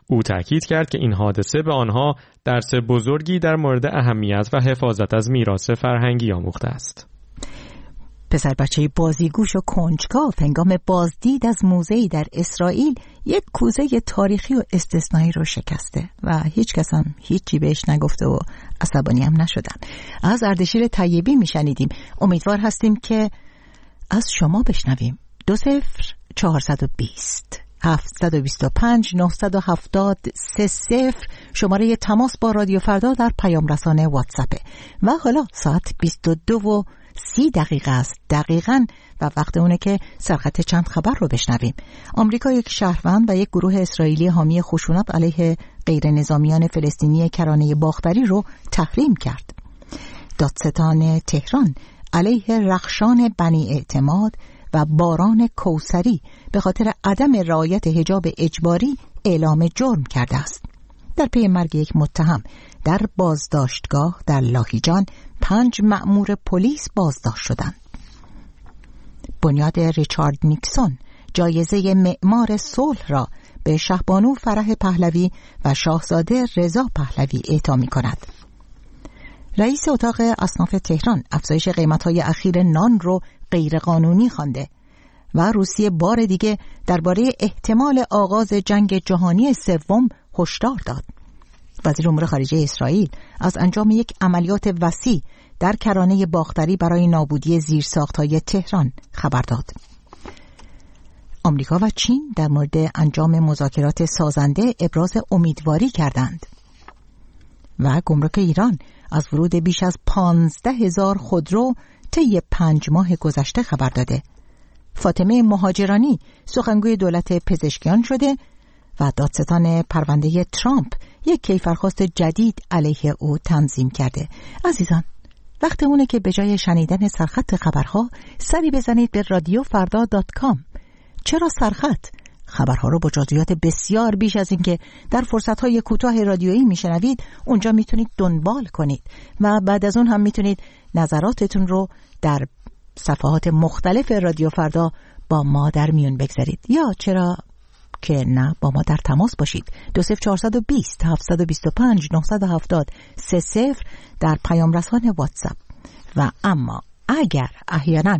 او تاکید کرد که این حادثه به آنها درس بزرگی در مورد اهمیت و حفاظت از میراث فرهنگی آموخته است. پسر بچه بازیگوش و کنجکاو هنگام بازدید از موزه‌ای در اسرائیل یک کوزه تاریخی و استثنایی رو شکسته و هیچ کس هم هیچی بهش نگفته و عصبانی هم نشدن. از اردشیر طیبی میشنیدیم. امیدوار هستیم که از شما بشنویم. دو صفر چهارصد و بیست هفتصد و بیست و پنج نهصد و هفتاد سه صفر شماره تماس با رادیو فردا در پیام رسانه واتساپه. و حالا ساعت بیست و دو و سی دقیقه است دقیقاً و وقت اونه که سرخط چند خبر رو بشنویم. آمریکا یک شهروند و یک گروه اسرائیلی حامی خشونت علیه غیر نظامیان فلسطینی کرانه باختری رو تحریم کرد. دادستان تهران علیه رخشان بنی اعتماد و باران کوثری به خاطر عدم رعایت حجاب اجباری اعلام جرم کرده است. در پی مرگ یک متهم در بازداشتگاه در لاهیجان پنج مأمور پلیس بازداشت شدند. بنیاد ریچارد نیکسون جایزه معمار صلح را به شهبانو فرح پهلوی و شاهزاده رضا پهلوی اعطا می‌کند. رئیس اتاق اصناف تهران افزایش قیمت‌های اخیر نان رو غیرقانونی خوانده و روسیه بار دیگه درباره احتمال آغاز جنگ جهانی سوم هشدار داد. وزیر امور خارجه اسرائیل از انجام یک عملیات وسیع در کرانه باختری برای نابودی زیرساخت‌های تهران خبر داد. آمریکا و چین در مورد انجام مذاکرات سازنده ابراز امیدواری کردند. و گمرک ایران از ورود بیش از پانزده هزار خودرو طی پنج ماه گذشته خبر داده. فاطمه مهاجرانی سخنگوی دولت پزشکیان شده و دادستان پرونده ترامپ یک کیفرخواست جدید علیه او تنظیم کرده. عزیزان، وقت اونه که به جای شنیدن سرخط خبرها سری بزنید به رادیو فردا دات کام. چرا سرخط؟ خبرها رو با جزئیات بسیار بیش از این که در فرصتهای کوتاه رادیویی میشنوید اونجا میتونید دنبال کنید و بعد از اون هم میتونید نظراتتون رو در صفحات مختلف رادیو فردا با ما در میون بگذارید، یا چرا که نه با ما در تماس باشید. دو صفر چهارصد و بیست هفتصد و بیست و پنج نهصد و هفتاد سه صفر در پیام رسان واتساپ. و اما اگر احیانا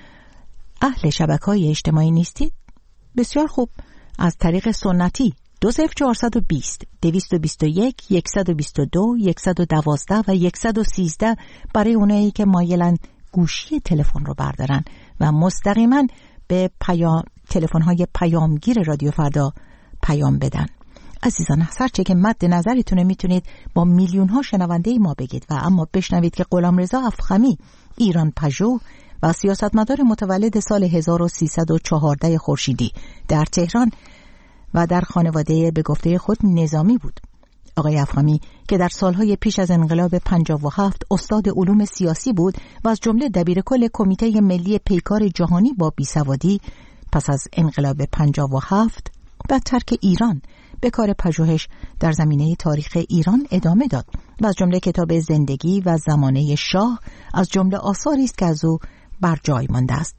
اهل شبکه‌های اجتماعی نیستید، بسیار خوب، از طریق سنتی دو صفر چهارصد و بیست دویست و بیست و یک صد و بیست و دو صد و دوازده و صد و سیزده برای اونایی که مایلن گوشی تلفن رو بردارن و مستقیما به پیام تلفن‌های پیامگیر رادیو فردا پیام بدن. عزیزان، هرچه که مد نظرتونه میتونید با میلیون ها شنونده ما بگید و اما بشنوید که غلامرضا افخمی ایران پژو و سیاستمدار متولد سال هزار و سیصد و چهارده خورشیدی در تهران و در خانواده به گفته خود نظامی بود. آقای افخمی که در سالهای پیش از انقلاب پنجاه و هفت استاد علوم سیاسی بود و از جمله دبیرکل کمیته ملی پیکار جهانی با بیسوادی، پس از انقلاب پنجاه و هفت و ترک ایران به کار پژوهش در زمینه تاریخ ایران ادامه داد و از جمله کتاب زندگی و زمانه شاه از جمله آثاری است که از او بر جای مانده است.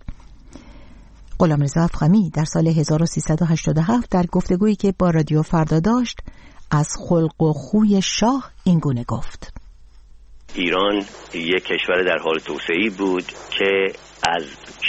غلامرضا افخمی در سال هزار و سیصد و هشتاد و هفت در گفتگویی که با رادیو فردا داشت از خلق و خوی شاه این گونه گفت: ایران یک کشور در حال توسعه‌ای بود که از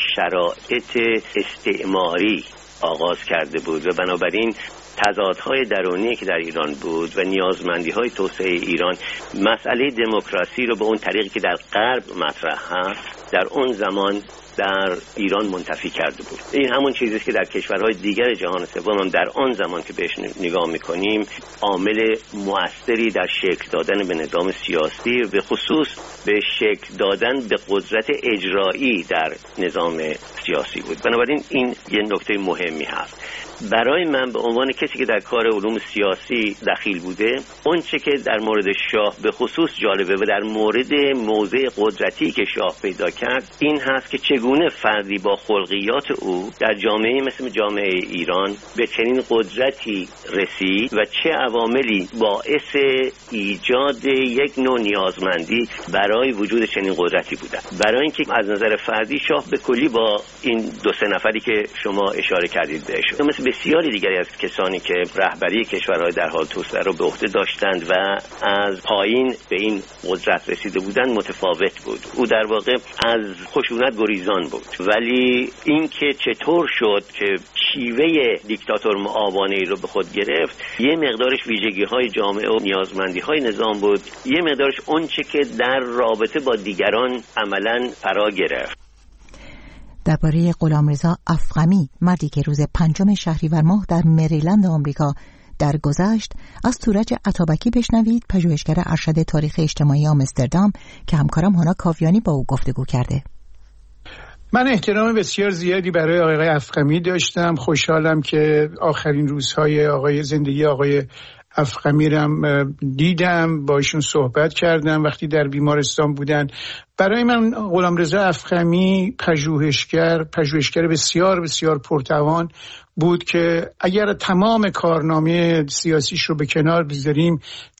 شرایط استعماری آغاز کرده بود و بنابراین تضادهای درونی که در ایران بود و نیازمندی‌های توسعه ایران مسئله دموکراسی رو به اون طریقی که در غرب مطرح هست در اون زمان در ایران منتفی کرده بود. این همون چیزی است که در کشورهای دیگر جهان سوم هم در آن زمان که بهش نگاه می‌کنیم عامل مؤثری در شکل دادن به نظام سیاسی و به خصوص به شکل دادن به قدرت اجرایی در نظام سیاسی بود. بنابراین این یه نکته مهمی هست. برای من به عنوان کسی که در کار علوم سیاسی دخیل بوده، اون چه که در مورد شاه به خصوص جالبه و در مورد موضع قدرتی که شاه پیدا کرد این هست که چگونه چگونه فردی با خلقیات او در جامعه مثل جامعه ایران به چنین قدرتی رسید و چه عواملی باعث ایجاد یک نوع نیازمندی برای وجود چنین قدرتی بودند. برای اینکه از نظر فردی شاه به کلی با این دو سه نفری که شما اشاره کردید بهشون مثل بسیاری دیگری از کسانی که رهبری کشورهای در حال توسعه را به عهده داشتند و از پایین به این قدرت رسیده بودند متفاوت بود. او در واقع از خشونت گریزان بود، ولی اینکه چطور شد که شیوه دیکتاتور معاونه‌ای رو به خود گرفت، یه مقدارش ویژگی‌های جامعه و نیازمندی‌های نظام بود، یه مقدارش اونچه که در رابطه با دیگران عملاً فرا گرفت. درباره غلامرضا افخمی، مردی که روز پنجم شهریور ماه در مریلند آمریکا درگذشت، از تورج عطابکی بشنوید، پژوهشگر ارشد تاریخ اجتماعی آمستردام که همکارم هانا کاویانی با او گفتگو کرده. من احترام بسیار زیادی برای آقای افخمی داشتم. خوشحالم که آخرین روزهای آقای زندگی آقای افخمی رم دیدم، با ایشون صحبت کردم وقتی در بیمارستان بودن. برای من غلامرضا افخمی پژوهشگر پژوهشگر بسیار بسیار پرتوان بود که اگر تمام کارنامه سیاسیش رو به کنار بذاریم،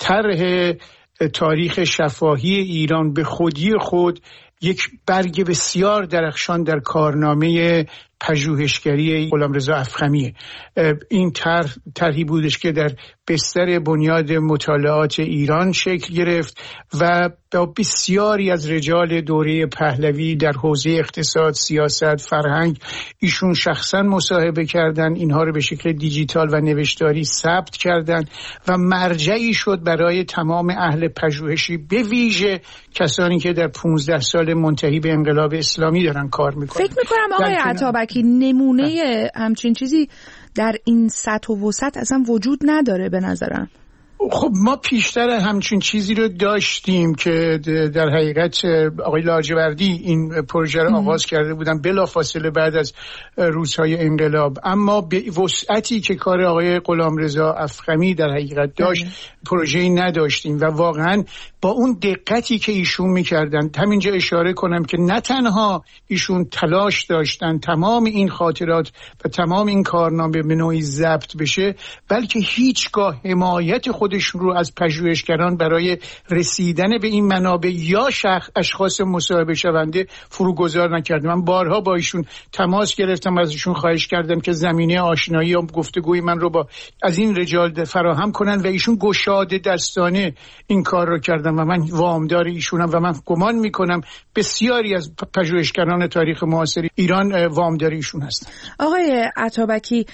طرح تاریخ شفاهی ایران به خودی خود یک برگ بسیار درخشان در کارنامه پژوهشگری غلامرضا افخمیه. این طرح طرحی بودش که در بستر بنیاد مطالعات ایران شکل گرفت و با بسیاری از رجال دوره پهلوی در حوزه اقتصاد، سیاست، فرهنگ ایشون شخصا مصاحبه کردن، اینها رو به شکل دیجیتال و نوشتاری ثبت کردن و مرجعی شد برای تمام اهل پژوهشی، به ویژه کسانی که در پانزده سال منتهی به انقلاب اسلامی دارن کار میکنن. فکر میکنم آقای عطابکی نمونه همچین چیزی در این سطح و وسط اصلا وجود نداره به نظرم. خب ما پیشتر همچین چیزی رو داشتیم که در حقیقت آقای لاجوردی این پروژه رو آغاز کرده بودن بلافاصله بعد از روزهای انقلاب، اما به وسعتی که کار آقای غلامرضا افخمی در حقیقت داشت پروژه‌ای نداشتیم و واقعا با اون دقتی که ایشون میکردن. همینجا اشاره کنم که نه تنها ایشون تلاش داشتن تمام این خاطرات و تمام این کارنامه به نوعی ضبط بشه، بلکه هیچگاه حمایت خودشون رو از پژوهشگران برای رسیدن به این منابع یا شخص اشخاص مصاحبه شونده فروگذار نکردن. من بارها با ایشون تماس گرفتم، از ایشون خواهش کردم که زمینه آشنایی و گفتگوی من رو با از این رجال فراهم کنن و ایشون گشاده دستانه این کار رو کردن و من وامدار ایشونم و من گمان میکنم بسیاری از پژوهشگران تاریخ معاصر ایران وامدار ایشون هستن. آقای عطابکی،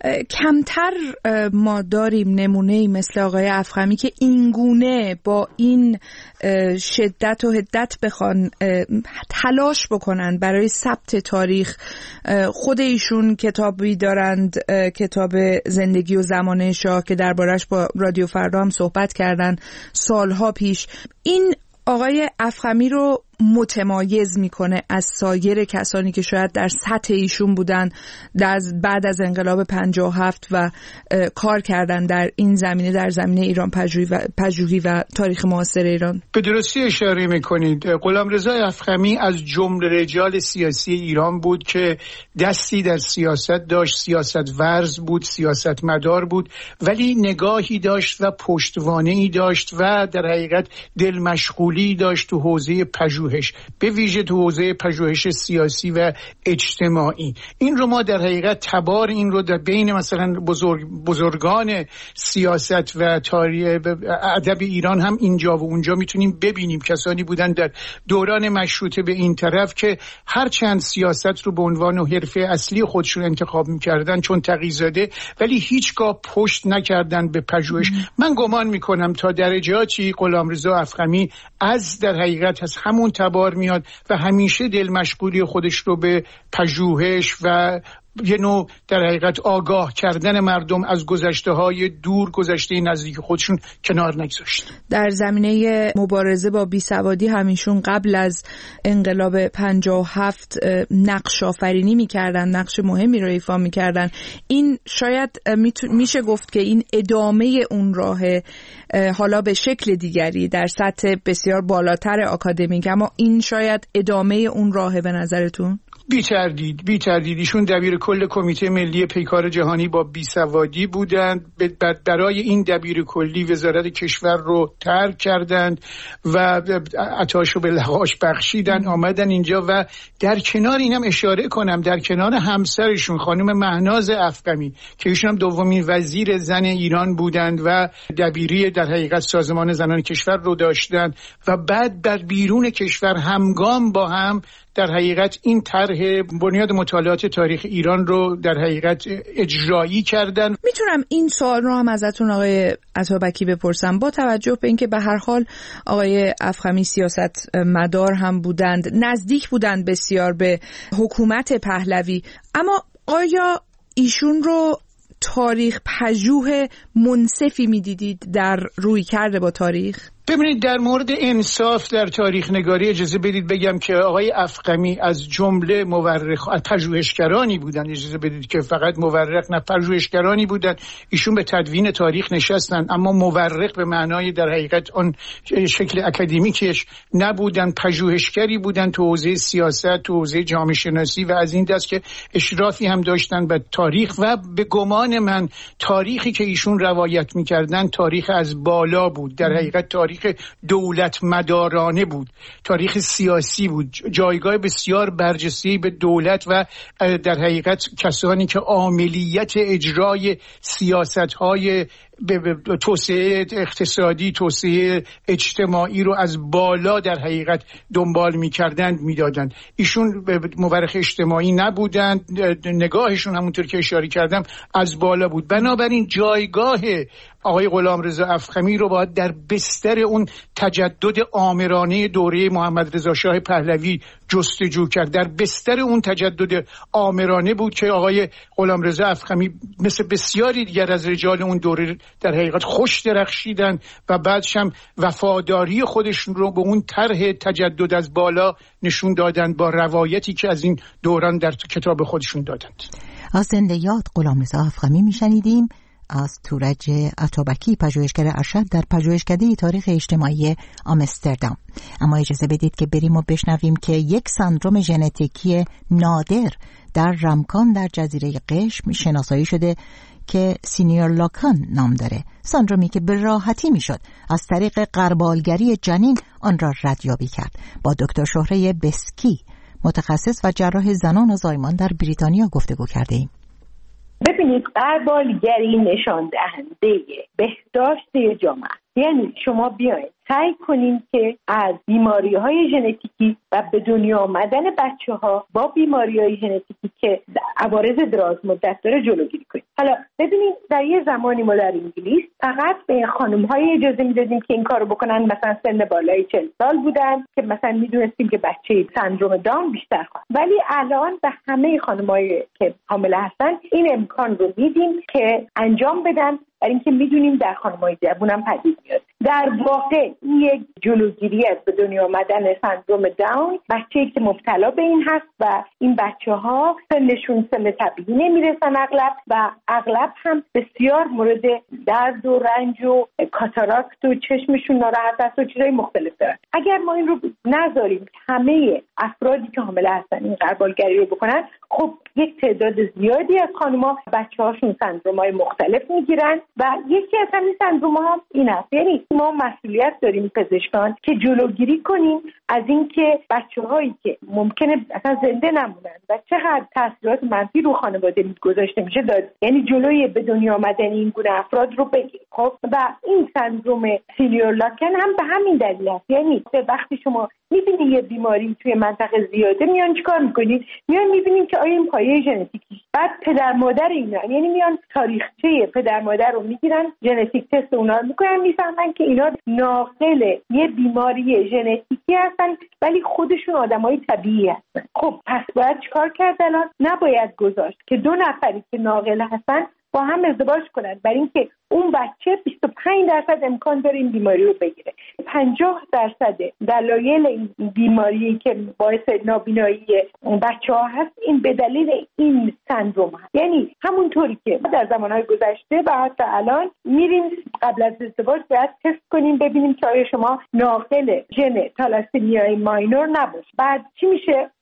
کمتر ما داریم نمونه‌ای مثل آقای افخمی که اینگونه با این شدت و حدت بخوان تلاش بکنن برای ثبت تاریخ. خود ایشون کتابی دارند، کتاب زندگی و زمانه شاه که دربارش با رادیو فردا هم صحبت کردن سالها پیش. این آقای افخمی رو متمایز میکنه از سایر کسانی که شاید در سطح ایشون بودن در بعد از انقلاب پنجاه و هفت و کار کردن در این زمینه، در زمینه ایران پژوهی و پژوهی و تاریخ معاصر ایران. به درستی اشاره میکنید. غلامرضا افخمی از جمله رجال سیاسی ایران بود که دستی در سیاست داشت، سیاست ورز بود، سیاست مدار بود، ولی نگاهی داشت و پشتوانه‌ای داشت و در حقیقت دل مشغولی داشت تو حوزه پژوهی، به ویژه تو حوزه پژوهش سیاسی و اجتماعی. این رو ما در حقیقت تبار این رو در بین مثلا بزرگ بزرگان سیاست و تاریخ ادب ایران هم اینجا و اونجا میتونیم ببینیم. کسانی بودن در دوران مشروطه به این طرف که هر چند سیاست رو به عنوان حرفه اصلی خودشون انتخاب میکردن چون تقی‌زاده، ولی هیچگاه پشت نکردن به پژوهش. من گمان میکنم تا درجاتی غلامرضا افخمی از در حقیقت از همون تبار میاد و همیشه دل مشغولی خودش رو به پژوهش و یه نوع در حقیقت آگاه کردن مردم از گذشته‌های دور، گذشته نزدیک خودشون کنار نگذاشت. در زمینه مبارزه با بیسوادی همیشون قبل از انقلاب پنجاه و هفت نقش آفرینی می‌کردن، نقش مهمی رو ایفا می‌کردن. این شاید میشه گفت که این ادامه اون راهه، حالا به شکل دیگری در سطح بسیار بالاتر آکادمیک، اما این شاید ادامه اون راهه به نظرتون؟ بی تردید بی تردید ایشون دبیر کل کمیته ملی پیکار جهانی با بیسوادی بودند. برای این دبیر کلی وزارت کشور رو ترک کردند و عطاش رو به لغاش بخشیدن، آمدن اینجا و در کنار اینم اشاره کنم در کنار همسرشون خانم مهناز افخمی که ایشون هم دومین وزیر زن ایران بودند و دبیری در حقیقت سازمان زنان کشور رو داشتند و بعد در بیرون کشور همگام با هم در حقیقت این طرح بنیاد مطالعات تاریخ ایران رو در حقیقت اجرایی کردن. میتونم این سوال رو هم ازتون آقای عطابکی بپرسم با توجه به اینکه به هر حال آقای افخمی سیاست مدار هم بودند، نزدیک بودند بسیار به حکومت پهلوی، اما آیا ایشون رو تاریخ پژوه منصفی میدیدید در روی کرده با تاریخ؟ ببینید در مورد انصاف در تاریخ نگاری اجازه بدید بگم که آقای افخمی از جمله مورخ پژوهشگرانی بودند. اجازه بدید که فقط مورخ نه پژوهشگرانی بودند. ایشون به تدوین تاریخ نشستند اما مورخ به معنای در حقیقت آن شکل اکادمیکش نبودند، پژوهشگری بودند تو حوزه سیاست، تو حوزه جامعه شناسی و از این دست که اشرافی هم داشتند به تاریخ و به گمان من تاریخی که ایشون روایت می‌کردند تاریخ از بالا بود، در حقیقت تاریخ دولت مدارانه بود، تاریخ سیاسی بود، جایگاه بسیار برجسته به دولت و در حقیقت کسانی که عاملیت اجرای سیاست‌های توسعه اقتصادی، توسعه اجتماعی رو از بالا در حقیقت دنبال می‌کردند می‌دادند. ایشون مورخ اجتماعی نبودند، نگاهشون همونطور که اشاره کردم از بالا بود. بنابراین جایگاه آقای غلامرضا افخمی رو باید در بستر اون تجدد آمرانه دوره محمد رضا شاه پهلوی جستجو کرد. در بستر اون تجدد آمرانه بود که آقای غلامرضا افخمی مثل بسیاری دیگر از رجال اون دوره در حقیقت خوش درخشیدن و بعدش هم وفاداری خودشون رو به اون طرح تجدد از بالا نشون دادن با روایتی که از این دوران در کتاب خودشون دادند. از زنده یاد غلامرضا افخمی میشنیدیم. از تورج عطابکی پژوهشگر ارشد در پژوهشکده تاریخ اجتماعی آمستردام. اما اجازه بدید که بریم و بشنویم که یک سندروم ژنتیکی نادر در رمکان در جزیره قشم شناسایی شده که سینیور لاکان نام داره، سندرومی که به راحتی میشد از طریق غربالگری جنین آن را ردیابی کرد. با دکتر شهره بسکی متخصص و جراح زنان و زایمان در بریتانیا گفتگو کرده ایم. ببینید غربالگری نشان دهنده بهداشت جامعه، یعنی شما بیاید سعی کنیم که از بیماری‌های ژنتیکی و به دنیا آمدن بچه‌ها با بیماری‌های ژنتیکی که عوارض دراز مدت داره جلوگیری کنیم. حالا ببینید در یه زمانی ما در انگلیس فقط به خانم‌های اجازه می‌دادیم که این کارو بکنن، مثلا سن بالای چهل سال بودن که مثلا می‌دونستیم که بچه سندروم داون بیشتر خواهد، ولی الان به همه خانم‌هایی که حامله هستن این امکان رو میدیم که انجام بدن، برای اینکه میدونیم در خانم‌های جوان هم پدید میاد. در واقع این یک جلوگیری از به دنیا آمدن سندروم داون، بچه‌ای که مبتلا به این هست و این بچه‌ها سنشون سن طبیعی نمیرسن اغلب و اغلب هم بسیار مورد درد و رنج و کاتاراکت و چشمشون ناراحت است و چیزای مختلف دارن. اگر ما این رو نذاریم همه افرادی که حامله هستن این غربالگری رو بکنن، خب یک تعداد زیادی از خانم‌ها بچه‌هاشون سندروم‌های مختلف میگیرن و یکی از همین سندروم‌ها این است. یعنی ما مسئولیت داریم پزشکان که جلوگیری کنیم از اینکه بچه‌هایی که ممکنه اصلا زنده نمونن و چقدر تاثیرات منفی رو خانواده گذاشته میشه داد، یعنی جلوی به دنیا آمدن این گونه افراد رو بگیریم. خب و این سندروم سینیور لاکن هم به همین دلیل است. یعنی وقتی شما می‌بینید یه بیماری توی منطقه زیاده، میان چیکار می‌کنید؟ میان می‌بینید که آیا این پایه ژنتیکی، بعد پدر مادر اینا، یعنی میان تاریخچه پدر مادر رو میگیرن، ژنتیک تست اونا رو میکنن، میفهمن که اینا ناقل یه بیماری ژنتیکی هستن ولی خودشون آدمای طبیعی هستن. خب پس باید چیکار کرد الان؟ نباید گذاشت که دو نفری که ناقل هستن با هم ازدواج کنن، برای اینکه اون بچه بیست و پنج درصد امکان داره این بیماری رو بگیره. پنجاه درصد دلایل این بیماری که باعث نابینایی بچه‌ها هست این به دلیل این سندروم هست. یعنی همونطوری که در زمانهای گذشته و حتی الان میریم قبل از ازدواج باید تست کنیم ببینیم که آیا شما ناقل ژن تالاسیمیای ماینور نباشه. بعد چی میشه؟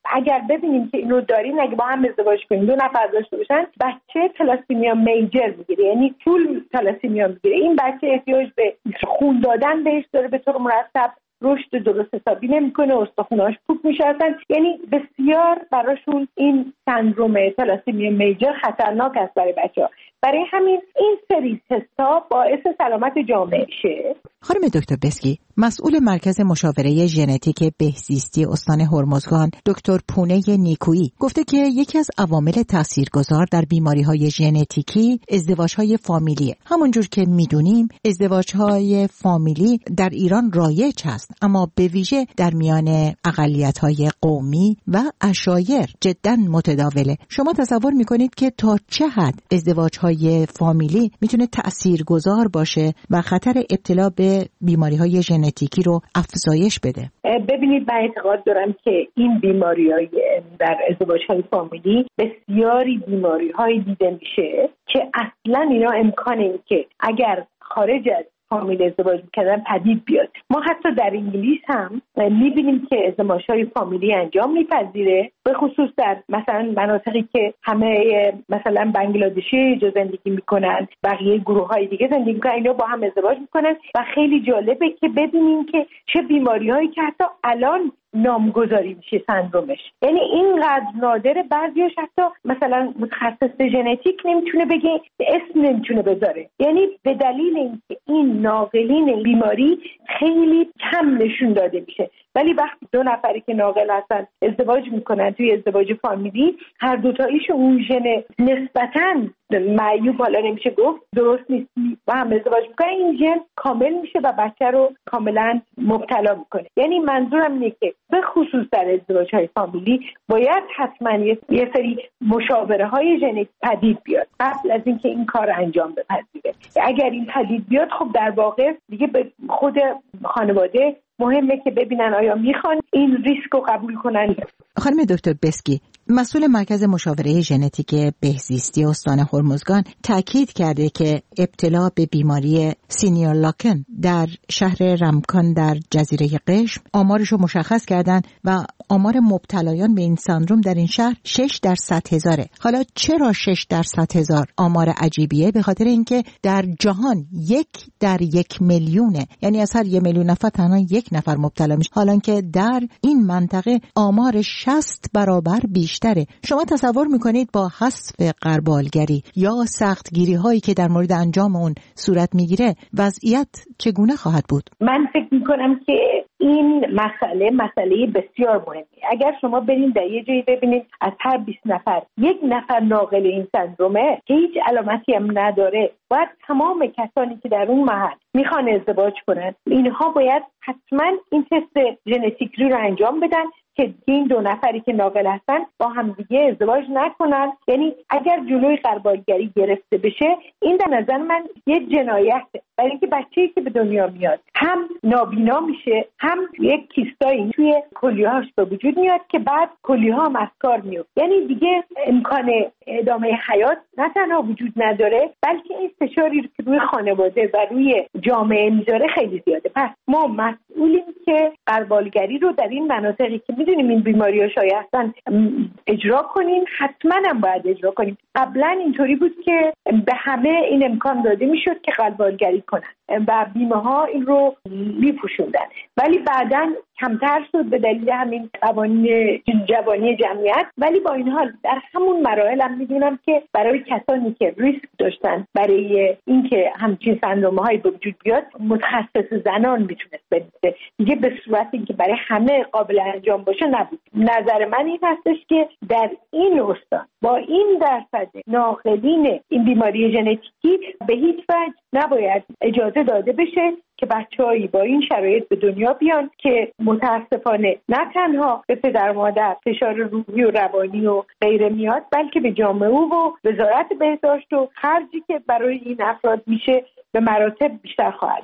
اگر ببینیم که اینو داریم، اگه با هم ازدواج کنیم دو نفر داشته باشن، بچه تلاسیمیا میجر میگیره، یعنی فول تلاسیمیا میگیره. این بچه احتیاج به خون دادن بهش داره به طور مرتب، رشد درست حسابی نمیکنه، استخوناش پوک میشن، یعنی بسیار براشون این سندروم تلاسیمیا میجر خطرناک است برای بچه‌ها. برای همین این سری تستا باعث سلامت جامعه شه. خانم دکتر بسکی، مسئول مرکز مشاوره ژنتیک بهزیستی استان هرمزگان، دکتر پونه نیکویی گفته که یکی از عوامل تاثیرگذار در بیماری‌های ژنتیکی ازدواج‌های فامیلیه. همونجور که می‌دونیم ازدواج‌های فامیلی در ایران رایج هست، اما به ویژه در میان اقلیت‌های قومی و عشایر جداً متداوله. شما تصور می‌کنید که تا چه حد ازدواج‌های فامیلی میتونه تاثیرگذار باشه و خطر ابتلا به بیماری‌های ژنتیکی رو افزایش بده؟ ببینید، من اعتقاد دارم که این بیماری‌های در ازدواج‌های فامیلی بسیاری بیماری‌های دیده میشه که اصلاً اینا امکان این که اگر خارج از فامیل ازدواج می‌کردن پدید بیاد. ما حتی در انگلیس هم می‌بینیم که ازدواج‌های فامیلی انجام می‌پذیره، به خصوص در مثلا مناطقی که همه مثلا بنگلادشی جو زندگی می‌کنن، بقیه گروه‌های دیگه زندگی می‌کنن، اینا با هم ازدواج می‌کنن و خیلی جالبه که ببینیم که چه بیماری‌هایی که حتی الان نامگذاری میشه سندرومش، یعنی اینقدر نادره، بعضیاش حتی مثلا متخصص ژنتیک نمیتونه بگه، اسم نمیتونه بذاره، یعنی به دلیل اینکه این ناقلین بیماری خیلی کم نشون داده میشه. ولی وقتی دو نفری که ناقل هستن ازدواج میکنن توی ازدواج فامیلی، هر دوتاییش اون ژن نسبتاً معیوب، حالا نمیشه گفت درست نیست، با هم ازدواج میکنن، این ژن کامل میشه و بچه رو کاملا مبتلا میکنه. یعنی منظورم اینه که به خصوص در ازدواج‌های فامیلی باید حتما یه سری مشاوره های ژنتیک پدید بیاد قبل از اینکه این کار انجام بپذیره. اگر این پدید بیاد، خب در واقع دیگه به خود خانواده مهمه که ببینن آیا میخوان این ریسک رو قبول کنن. خانم دکتر بسکی، مسئول مرکز مشاوره ژنتیک بهزیستی استان هرمزگان تاکید کرده که ابتلا به بیماری سینیور لاکن در شهر رمکان در جزیره قشم آمارش رو مشخص کردن و آمار مبتلایان به این سندروم در این شهر شش در صد هزاره. حالا چرا شش در صد هزار آمار عجیبیه؟ به خاطر اینکه در جهان یک در یک میلیونه، یعنی از هر یک میلیون نفر تنها یک نفر مبتلا میشه، حالا که در این منطقه آمار شصت برابر بیشتره. شما تصور میکنید با حذف غربالگری یا سختگیری هایی که در مورد انجام اون صورت میگیره وضعیت چگونه خواهد بود؟ من فکر میکنم که این مسئله مسئله بسیار مهمی. اگر شما برین در یه جایی ببینید از هر بیست نفر یک نفر ناقل این سندرومه که هیچ علامتی هم نداره، باید تمام کسانی که در اون محل میخوان ازدواج کنن، اینها باید حتما این تست ژنتیکی رو انجام بدن که این دو نفری که ناقل هستن با هم دیگه ازدواج نکنن. یعنی اگر جلوی غربالگری گرفته بشه، این در نظر من یه جنایته، برای اینکه بچه‌ای که به دنیا میاد هم نابینا میشه، هم یک کیستایی توی کلیه‌هاش به وجود میاد که بعد کلیه‌ها هم از کار میفته. یعنی دیگه امکان ادامه حیات نه تنها وجود نداره، بلکه این فشاری که روی خانواده و روی جامعه میذاره خیلی زیاده. پس ما مسئولیم که غربالگری رو در این مناطقی که میدونیم این بیماری‌ها شایع هستن اجرا کنیم، حتما هم باید اجرا کنیم. قبلا اینطوری بود که به همه این امکان داده میشد که غربالگری کنن و بیمه ها این رو میپوشوندن، ولی بعداً کمتر شد به دلیل همین قوانین جوانی جمعیت. ولی با این حال در همون مراحل هم میدونم که برای کسانی که ریسک داشتن برای اینکه همچین سندرومه هایی به وجود بیاد، متخصص زنان میتونست بده، دیگه به صورت اینکه برای همه قابل انجام باشه نبود. نظر من این هستش که در این استان با این درصد ناقلین این بیماری ژنتیکی به هیچ وجه نباید اجازه داده بشه که بچه‌هایی با این شرایط به دنیا بیان که متاسفانه نه تنها به پدر مادر فشار روحی و روانی و غیره میاد، بلکه به جامعه و وزارت بهداشت و خرجی که برای این افراد میشه به مراتب بیشتر خواهد.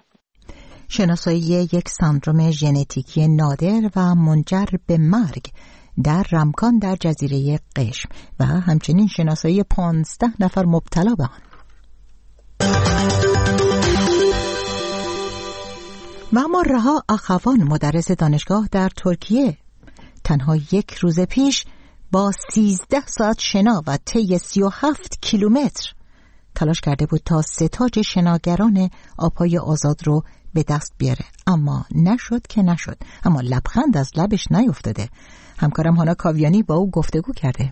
شناسایی یک سندروم ژنتیکی نادر و منجر به مرگ در رمکان در جزیره قشم و همچنین شناسایی پانزده نفر مبتلا به آن. و اما رها اخوان، مدرس دانشگاه در ترکیه، تنها یک روز پیش با سیزده ساعت شنا و طی سی و هفت کیلومتر تلاش کرده بود تا ستاج شناگران آبهای آزاد رو به دست بیاره، اما نشد که نشد. اما لبخند از لبش نیفتاده. همکارم هانا کاویانی با او گفتگو کرده.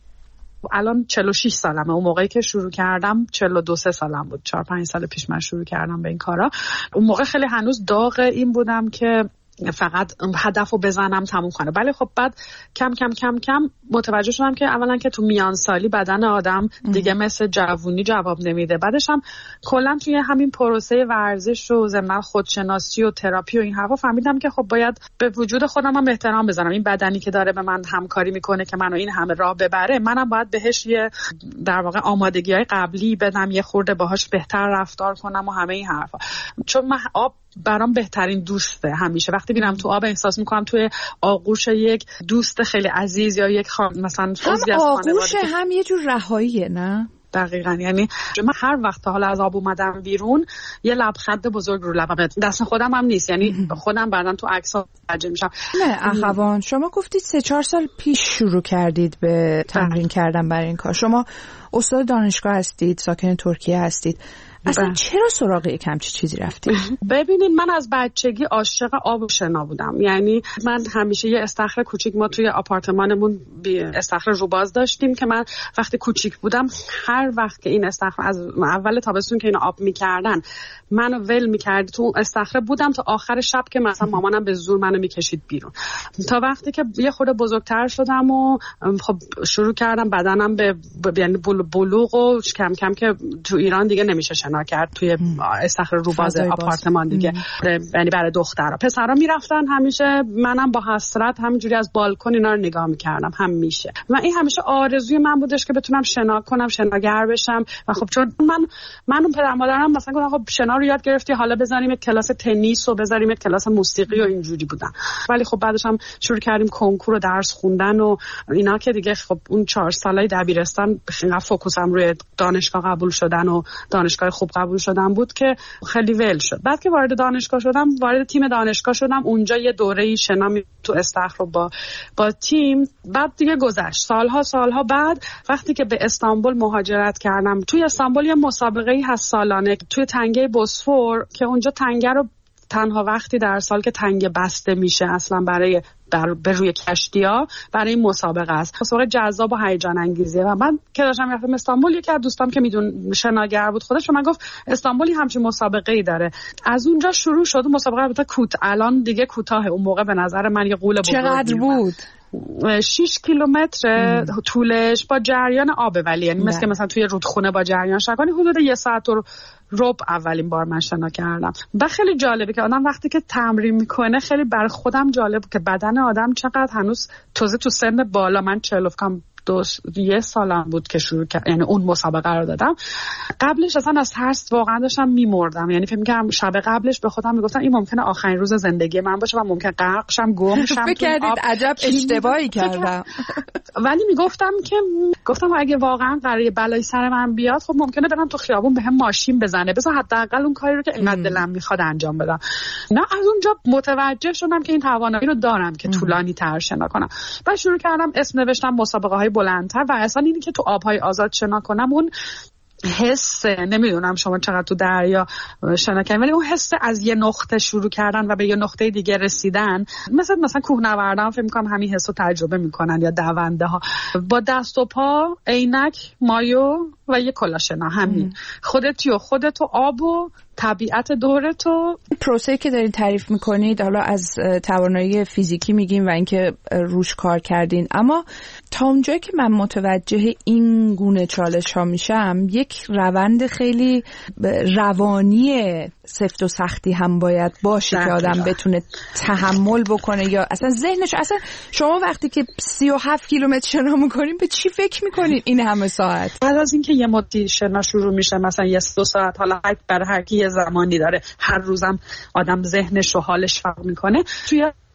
الان چهل و شش سالمه. اون موقعی که شروع کردم چهل و دو سالم بود. چهار پنج سال پیش من شروع کردم به این کارا. اون موقع خیلی هنوز داغ این بودم که فقط هدف رو بزنم تموم کنه. ولی خب بعد کم کم کم کم متوجه شدم که اولا که تو میان سالی بدن آدم دیگه مثل جوونی جواب نمیده. بعدش هم کلا توی همین پروسه ورزش و ضمن خودشناسی و تراپی و این حرفا فهمیدم که خب باید به وجود خودم هم احترام بذارم. این بدنی که داره به من همکاری میکنه که منو این همه راه ببره، منم باید بهش یه در واقع آمادگی‌های قبلی بدم، یه خورده باهاش بهتر رفتار کنم و همه این حرفا. چون من آب برام بهترین دوسته. همیشه وقتی میرم تو آب احساس میکنم توی آغوش یک دوست خیلی عزیز یا یک خان... مثلا عضوی از خانواده. هم آغوش هم یه جور رهاییه، نه؟ دقیقاً. یعنی من هر وقت حالا از آب اومدم بیرون یه لبخند بزرگ رو لبم، دست خودم هم نیست، یعنی خودم بعدن تو عکس‌ها متوجه میشم. نه اخوان، شما گفتید سه چهار سال پیش شروع کردید به تمرین کردن برای این کار. شما استاد دانشگاه هستید، ساکن ترکیه هستید. اصلا چرا سراغ یک همچین چیزی رفتی؟ ببینید من از بچگی عاشق آب و شنا بودم. یعنی من همیشه یه استخر کوچیک، ما توی آپارتمانمون استخر روباز داشتیم که من وقتی کوچیک بودم هر وقت که این استخر از اول تابستون که اینو آب میکردن منو ول میکرد تو استخر بودم تا آخر شب که مثلا مامانم به زور منو میکشید بیرون. تا وقتی که یه خورده بزرگتر شدم و خب شروع کردم بدنم به یعنی بلوغ و کم کم که تو ایران دیگه نمیشه شنا کرد توی استخر روباز آپارتمان دیگه، یعنی برای دخترها. پسرها میرفتن همیشه، منم با حسرت همینجوری از بالکن اینا رو نگاه میکردم همیشه. و این همیشه آرزوی من بودش که بتونم شنا کنم، شناگر بشم. و خب چون من من اون پدر مادرم مثلا گفتن خب شنا رو یاد گرفتی، حالا بذاریم یک کلاس تنیس و بذاریم یک کلاس موسیقی و اینجوری بودن. ولی خب بعدش هم شروع کردیم کنکور و درس خوندن و اینا که دیگه خب اون چهار سالای دبیرستان خیلی فوکوسم روی دانشگاه قبول شدن و دانشگاه خوب قبول شدم بود که خیلی ول شد. بعد که وارد دانشگاه شدم، وارد تیم دانشگاه شدم، اونجا یه دوره‌ای شنا تو استخر با با تیم. بعد دیگه گذشت سالها سالها. بعد وقتی که به استانبول مهاجرت کردم، توی استانبول یه مسابقه‌ای هست سالانه توی تنگه بوسفور که اونجا تنگه رو تنها وقتی در سال که تنگه بسته میشه اصلا برای در به روی کشتی‌ها برای این مسابقه است. مسابقه جذاب و هیجان انگیزه. و من که داشتم رفتم استانبول، یکی از دوستام که میدون شناگر بود خودش به من گفت استانبولی همچین مسابقه‌ای داره. از اونجا شروع شد. مسابقه البته کوت الان دیگه کوتاهه، اون موقع به نظر من یه قول بزرگی. چقدر بود؟ شش کیلومتر طولش با جریان آب، ولی یعنی مثل که مثلا توی رودخونه با جریان شگانی حدود یه ساعت و ربع اولین بار من شنا کردم. و خیلی جالبه که آدم وقتی که تمرین میکنه، خیلی برای خودم جالب که بدن آدم چقدر هنوز تازه تو سن بالا، من چهل کم دو یه سالم بود که شروع کرد، یعنی اون مسابقه رو دادم. قبلش اصلا از ترس واقعا داشتم میمردم، یعنی فکر می‌کردم شب قبلش به خودم میگفتم این ممکنه آخرین روز زندگی من باشه و ممکنه غرق شم، گم شم. فکر کردید عجب اشتباهی کردم. ولی میگفتم که گفتم اگه واقعا قراره بلای سر من بیاد، خب ممکنه برم تو خیابون بهم ماشین بزنه، بذار حداقل اون کاری رو که اینقدر دلم میخواد انجام بدم. نه از اونجا متوجه شدم که این توانایی رو دارم که طولانی تر شنا کنم. بعد شروع کردم اسم نوشتم مسابقه‌های بلندتر. و اصلا اینی که تو آبهای آزاد شنا کنم، اون حس، نمیدونم شما چقدر تو دریا شنا کردین، ولی اون حس از یه نقطه شروع کردن و به یه نقطه دیگه رسیدن، مثلا مثلا کوهنوردان فکر می‌کنم همین حسو تجربه میکنن، یا دونده ها با دست و پا، عینک، مایو و یه کلاه شنا. همین خودت و خودت و آب و طبیعت دورتو. پروسه‌ای که دارین تعریف میکنید، حالا از توانایی فیزیکی میگیم و اینکه روش کار کردین، اما تا اونجایی که من متوجه این گونه چالش ها میشم، یک روند خیلی روانی سفت و سختی هم باید باشه که آدم بتونه تحمل بکنه، یا اصلا ذهنش. اصلا شما وقتی که سی و هفت کیلومتر شنا میکنین به چی فکر میکنین این همه ساعت؟ بعد از اینکه یه مدتی شنا شروع میشه، مثلا یه دو ساعت، حالا برای هر کی یه زمانی داره، هر روزم آدم ذهنش و حالش فرق میکنه. توی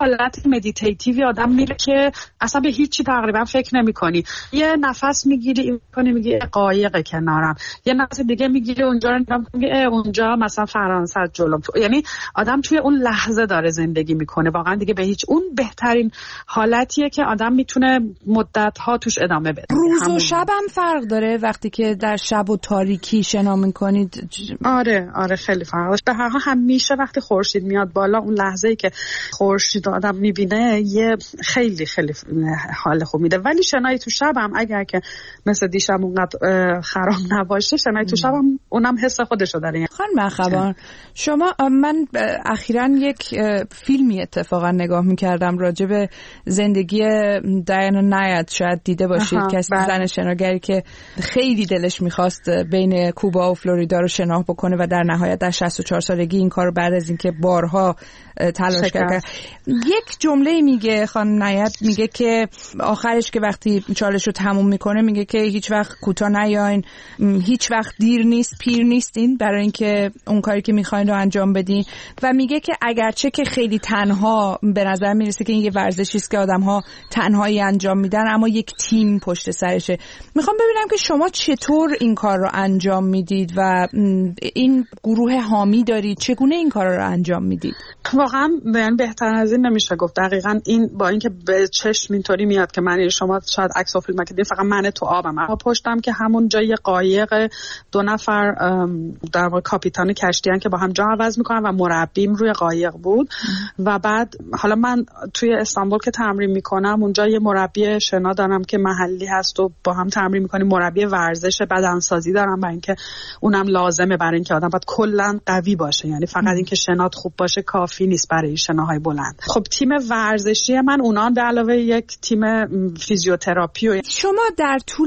حالت مدیتیتیوی آدم میره که اصلا به هیچی تقریبا فکر نمی‌کنی. یه نفس میگیری می‌کنی میگی قایق کنارم، یه نفس دیگه میگیری اونجا رو نگاه می‌کنی اونجا مثلا فرانسه جلوم. یعنی آدم توی اون لحظه داره زندگی میکنه واقعا دیگه به هیچ. اون بهترین حالتیه که آدم میتونه مدت‌ها توش ادامه بده. روز و شب هم فرق داره وقتی که در شب و تاریکی شنا میکنید؟ آره آره خیلی فرق داره. به هر حال همیشه وقتی خورشید میاد بالا، اون لحظه‌ای که خورشید آدم میبینه یه خیلی خیلی حال خوب میده. ولی شنای تو شب هم اگر که مثل دیشب اونقدر خراب نباشه، شنای تو شب هم اونم حس خودشو داره. خانم اخوان، شما من اخیراً یک فیلمی اتفاقا نگاه میکردم راجع به زندگی دایانا نایت، شاید دیده باشید، کسی زن شناگری که خیلی دلش میخواست بین کوبا و فلوریدا رو شنا بکنه و در نهایت در شصت و چهار سالگی این کار رو بعد از اینکه بارها تلاش کرد. یک جمله میگه خانم نایت، میگه که آخرش که وقتی چالش رو تموم میکنه میگه که هیچ وقت کوتاه نیاین، هیچ وقت دیر نیست، پیر نیستین برای اینکه اون کاری که میخواین رو انجام بدین. و میگه که اگرچه که خیلی تنها به نظر میرسه که این یه ورزشی است که آدم‌ها تنهایی انجام میدن، اما یک تیم پشت سرشه. میخوام ببینم که شما چطور این کار رو انجام میدید و این گروه حامی دارید، چگونه این کار رو انجام میدید؟ واقعا بیان بهتر از این نمیشه گفت. دقیقاً این با اینکه به چشم اینطوری میاد که من شما شاید عکس و فیلم که فقط من تو آبم، اما پشتم که همون جای قایق دو نفر در واقع کاپیتان کشتیان که با هم جا عوض میکنن و مربیم روی قایق بود. و بعد حالا من توی استانبول که تمرین میکنم اونجا یه مربی شنا دارم که محلی هست و با هم تمرین میکنیم. مربی ورزش بدنسازی دارم برای اینکه اونم لازمه برای اینکه آدم باید کلا قوی باشه، یعنی فقط اینکه شنات خوب باشه کافی نیست برای شناهای بلند. خب تیم ورزشی من اونا به علاوه یک تیم فیزیوتراپی. و شما در طول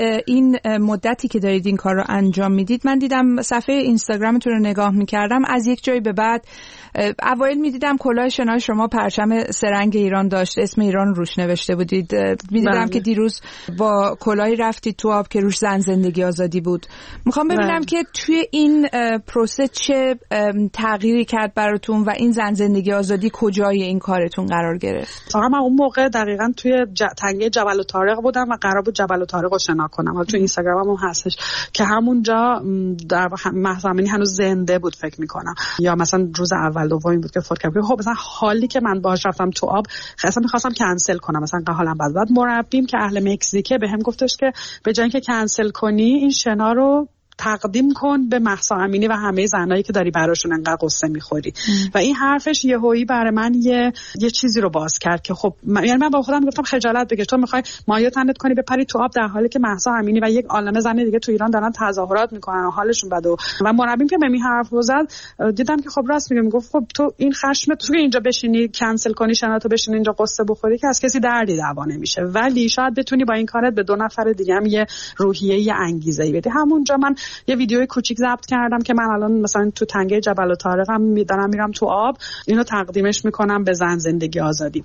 این مدتی که دارید این کار رو انجام میدید، من دیدم صفحه اینستاگرامتون رو نگاه میکردم، از یک جای به بعد اوایل میدیدم کلاه شنای شما پرچم سرنگ ایران داشت، اسم ایران روش نوشته بودید. میدیدم که دیروز با کلاهی رفتید تو آب که روش زن زندگی آزادی بود. میخوام ببینم که توی این پروسه چه تغییری کرد براتون و این زن زندگی آزادی کجای این کارتون قرار گرفت؟ آقا من اون موقع دقیقاً توی ج... تنگه جبل الطارق بودم و قرار بود جبل الطارق رو شنا کنم. حالا تو اینستاگرامم هم هستش که همونجا در محضرمنی هنوز زنده بود فکر میکنم، یا مثلا روز اول دومی بود که فوت کرد. خب مثلا حالی که من باهاش رفتم تو آب اصلا می‌خواستم کنسل کنم، مثلا حالم بد. بعد مربیم که اهل مکزیکه بهم گفتش که به جای اینکه کنسل کنی این شنا رو تقدیم کن به مهسا امینی و همه زنایی که داری براشون انقدر قصه میخوری. و این حرفش یهویی برای من یه یه چیزی رو باز کرد که خب من یعنی من با خودم گفتم خجالت بکش، تو میخوای مایه تنت کنی بپری تو آب در حالی که مهسا امینی و یک عالمه زن دیگه تو ایران دارن تظاهرات میکنن و حالشون بده. و مربیم که به این حرف زد دیدم که خب راست میگه. میگفت خب تو این خشم تو اینجا بشینی کنسل کنی شنا تو بشینی اینجا قصه بخوری که از کسی دردی دعوا نمیشه، ولی شاید بتونی با این کارت به دو نفر دیگه هم یه روحیه یه انگیزه‌ای بدی. همونجا من یه ویدیوی کوچیک ضبط کردم که من الان مثلا تو تنگه جبل الطارق هم میدارم میرم تو آب، اینو تقدیمش میکنم به زن زندگی آزادی.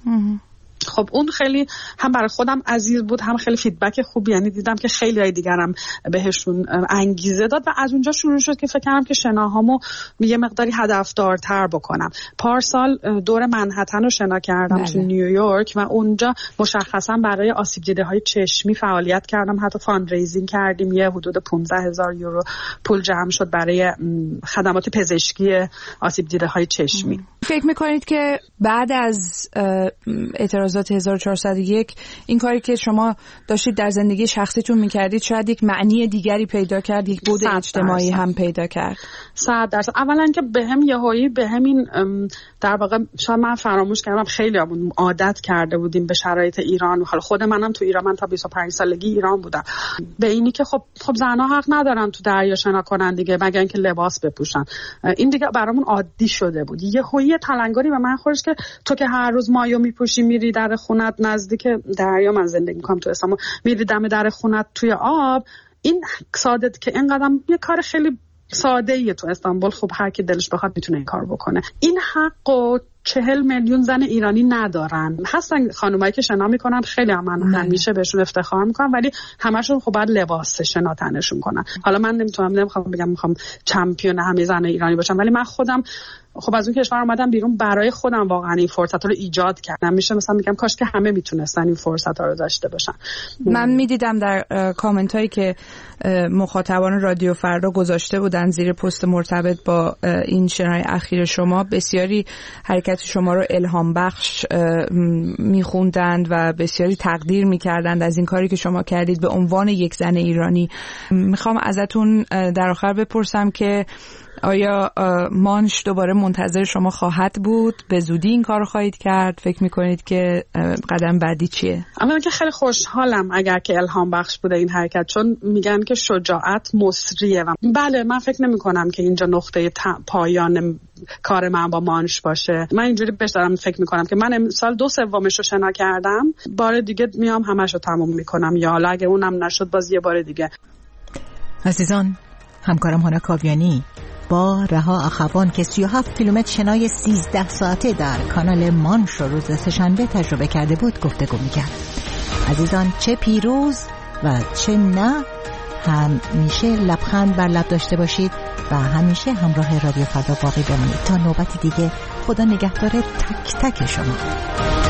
خب اون خیلی هم برای خودم عزیز بود، هم خیلی فیدبک خوبی، یعنی دیدم که خیلی های دیگرم بهشون انگیزه داد. و از اونجا شروع شد که فکر کردم که شناهامو یه مقداری هدفدارتر بکنم. پارسال دور منهتن رو شنا کردم بله. تو نیویورک و اونجا مشخصا برای آسیب دیده های چشمی فعالیت کردم، حتی فاندریزینگ کردیم، یه حدود پانزده هزار یورو پول جمع شد برای خدمات پزشکی آسیب دیده های چشمی. فکر میکنید که بعد از اعتراض هزار و چهارصد و یک این کاری که شما داشتید در زندگی شخصیتون میکردید شاید یک معنی دیگری پیدا کرد، یک بود اجتماعی هم پیدا کرد؟ صد درصد. اولا که بهم یهویی بهم این در واقع شاید من فراموش کردم، خیلی همون عادت کرده بودیم به شرایط ایران. حالا خود منم تو ایران، من تا بیست و پنج سالگی ایران بودم، به اینی که خب خب زنها حق ندارن تو دریا شنا کنن دیگه مگر اینکه لباس بپوشن. این دیگه برامون عادی شده بود. یهویی تلنگری به من خورد که تو که هر روز مایو میپوشی میری در خونت نزدیک دریا، من زندگی میکنم تو استانبول، میری دم در خونت توی آب، این ساده که اینقدر یه کار خیلی ساده ایه تو استانبول، خب هر کی دلش بخواد میتونه این کار بکنه. این حقو چهل میلیون زن ایرانی ندارن. هستن خانمایی که شنا میکنن، خیلی هم من همیشه بهشون افتخار میکنم، ولی همشون خب باید لباس شنا تنشون کنن. حالا من نمیتونم نمیخوام بگم میخوام چمپیون همه زن ایرانی باشم، ولی من خودم خب از اون کشور اومدم بیرون برای خودم واقعا این فرصت رو ایجاد کردم. میشه مثلا میگم کاش که همه میتونستن این فرصت ها رو داشته باشن. من میدیدم در کامنت هایی که مخاطبان رادیو فردا گذاشته بودن زیر پست مرتبط با این شنای اخیر شما، بسیاری حرکت شما رو الهام بخش میخوندند و بسیاری تقدیر میکردند از این کاری که شما کردید به عنوان یک زن ایرانی. میخوام ازتون در آخر بپرسم که آیا مانش دوباره منتظر شما خواهد بود؟ به زودی این کار رو خواهید کرد؟ فکر میکنید که قدم بعدی چیه؟ اما که خیلی خوشحالم اگر که الهام بخش بوده این حرکت، چون میگن که شجاعت مصریه و بله من فکر نمی کنم که اینجا نقطه پایان کار من با مانش باشه. من اینجوری بهش دارم فکر میکنم که من سال دو سومش رو شنا کردم، بار دیگه میام همش رو تموم میکنم، یا حالا اگه اونم نشد باز یه بار دیگه. عزیزان، همکارم هانا کاویانی با رها اخوان که سی و هفت کیلومتر شنای سیزده ساعته در کانال مانش رو روز سه‌شنبه تجربه کرده بود گفتگو می‌کرد. عزیزان، چه پیروز و چه نه، همیشه لبخند بر لب داشته باشید و همیشه همراه رادیو فردا باقی بمانید. تا نوبت دیگه، خدا نگهدار تک تک شما.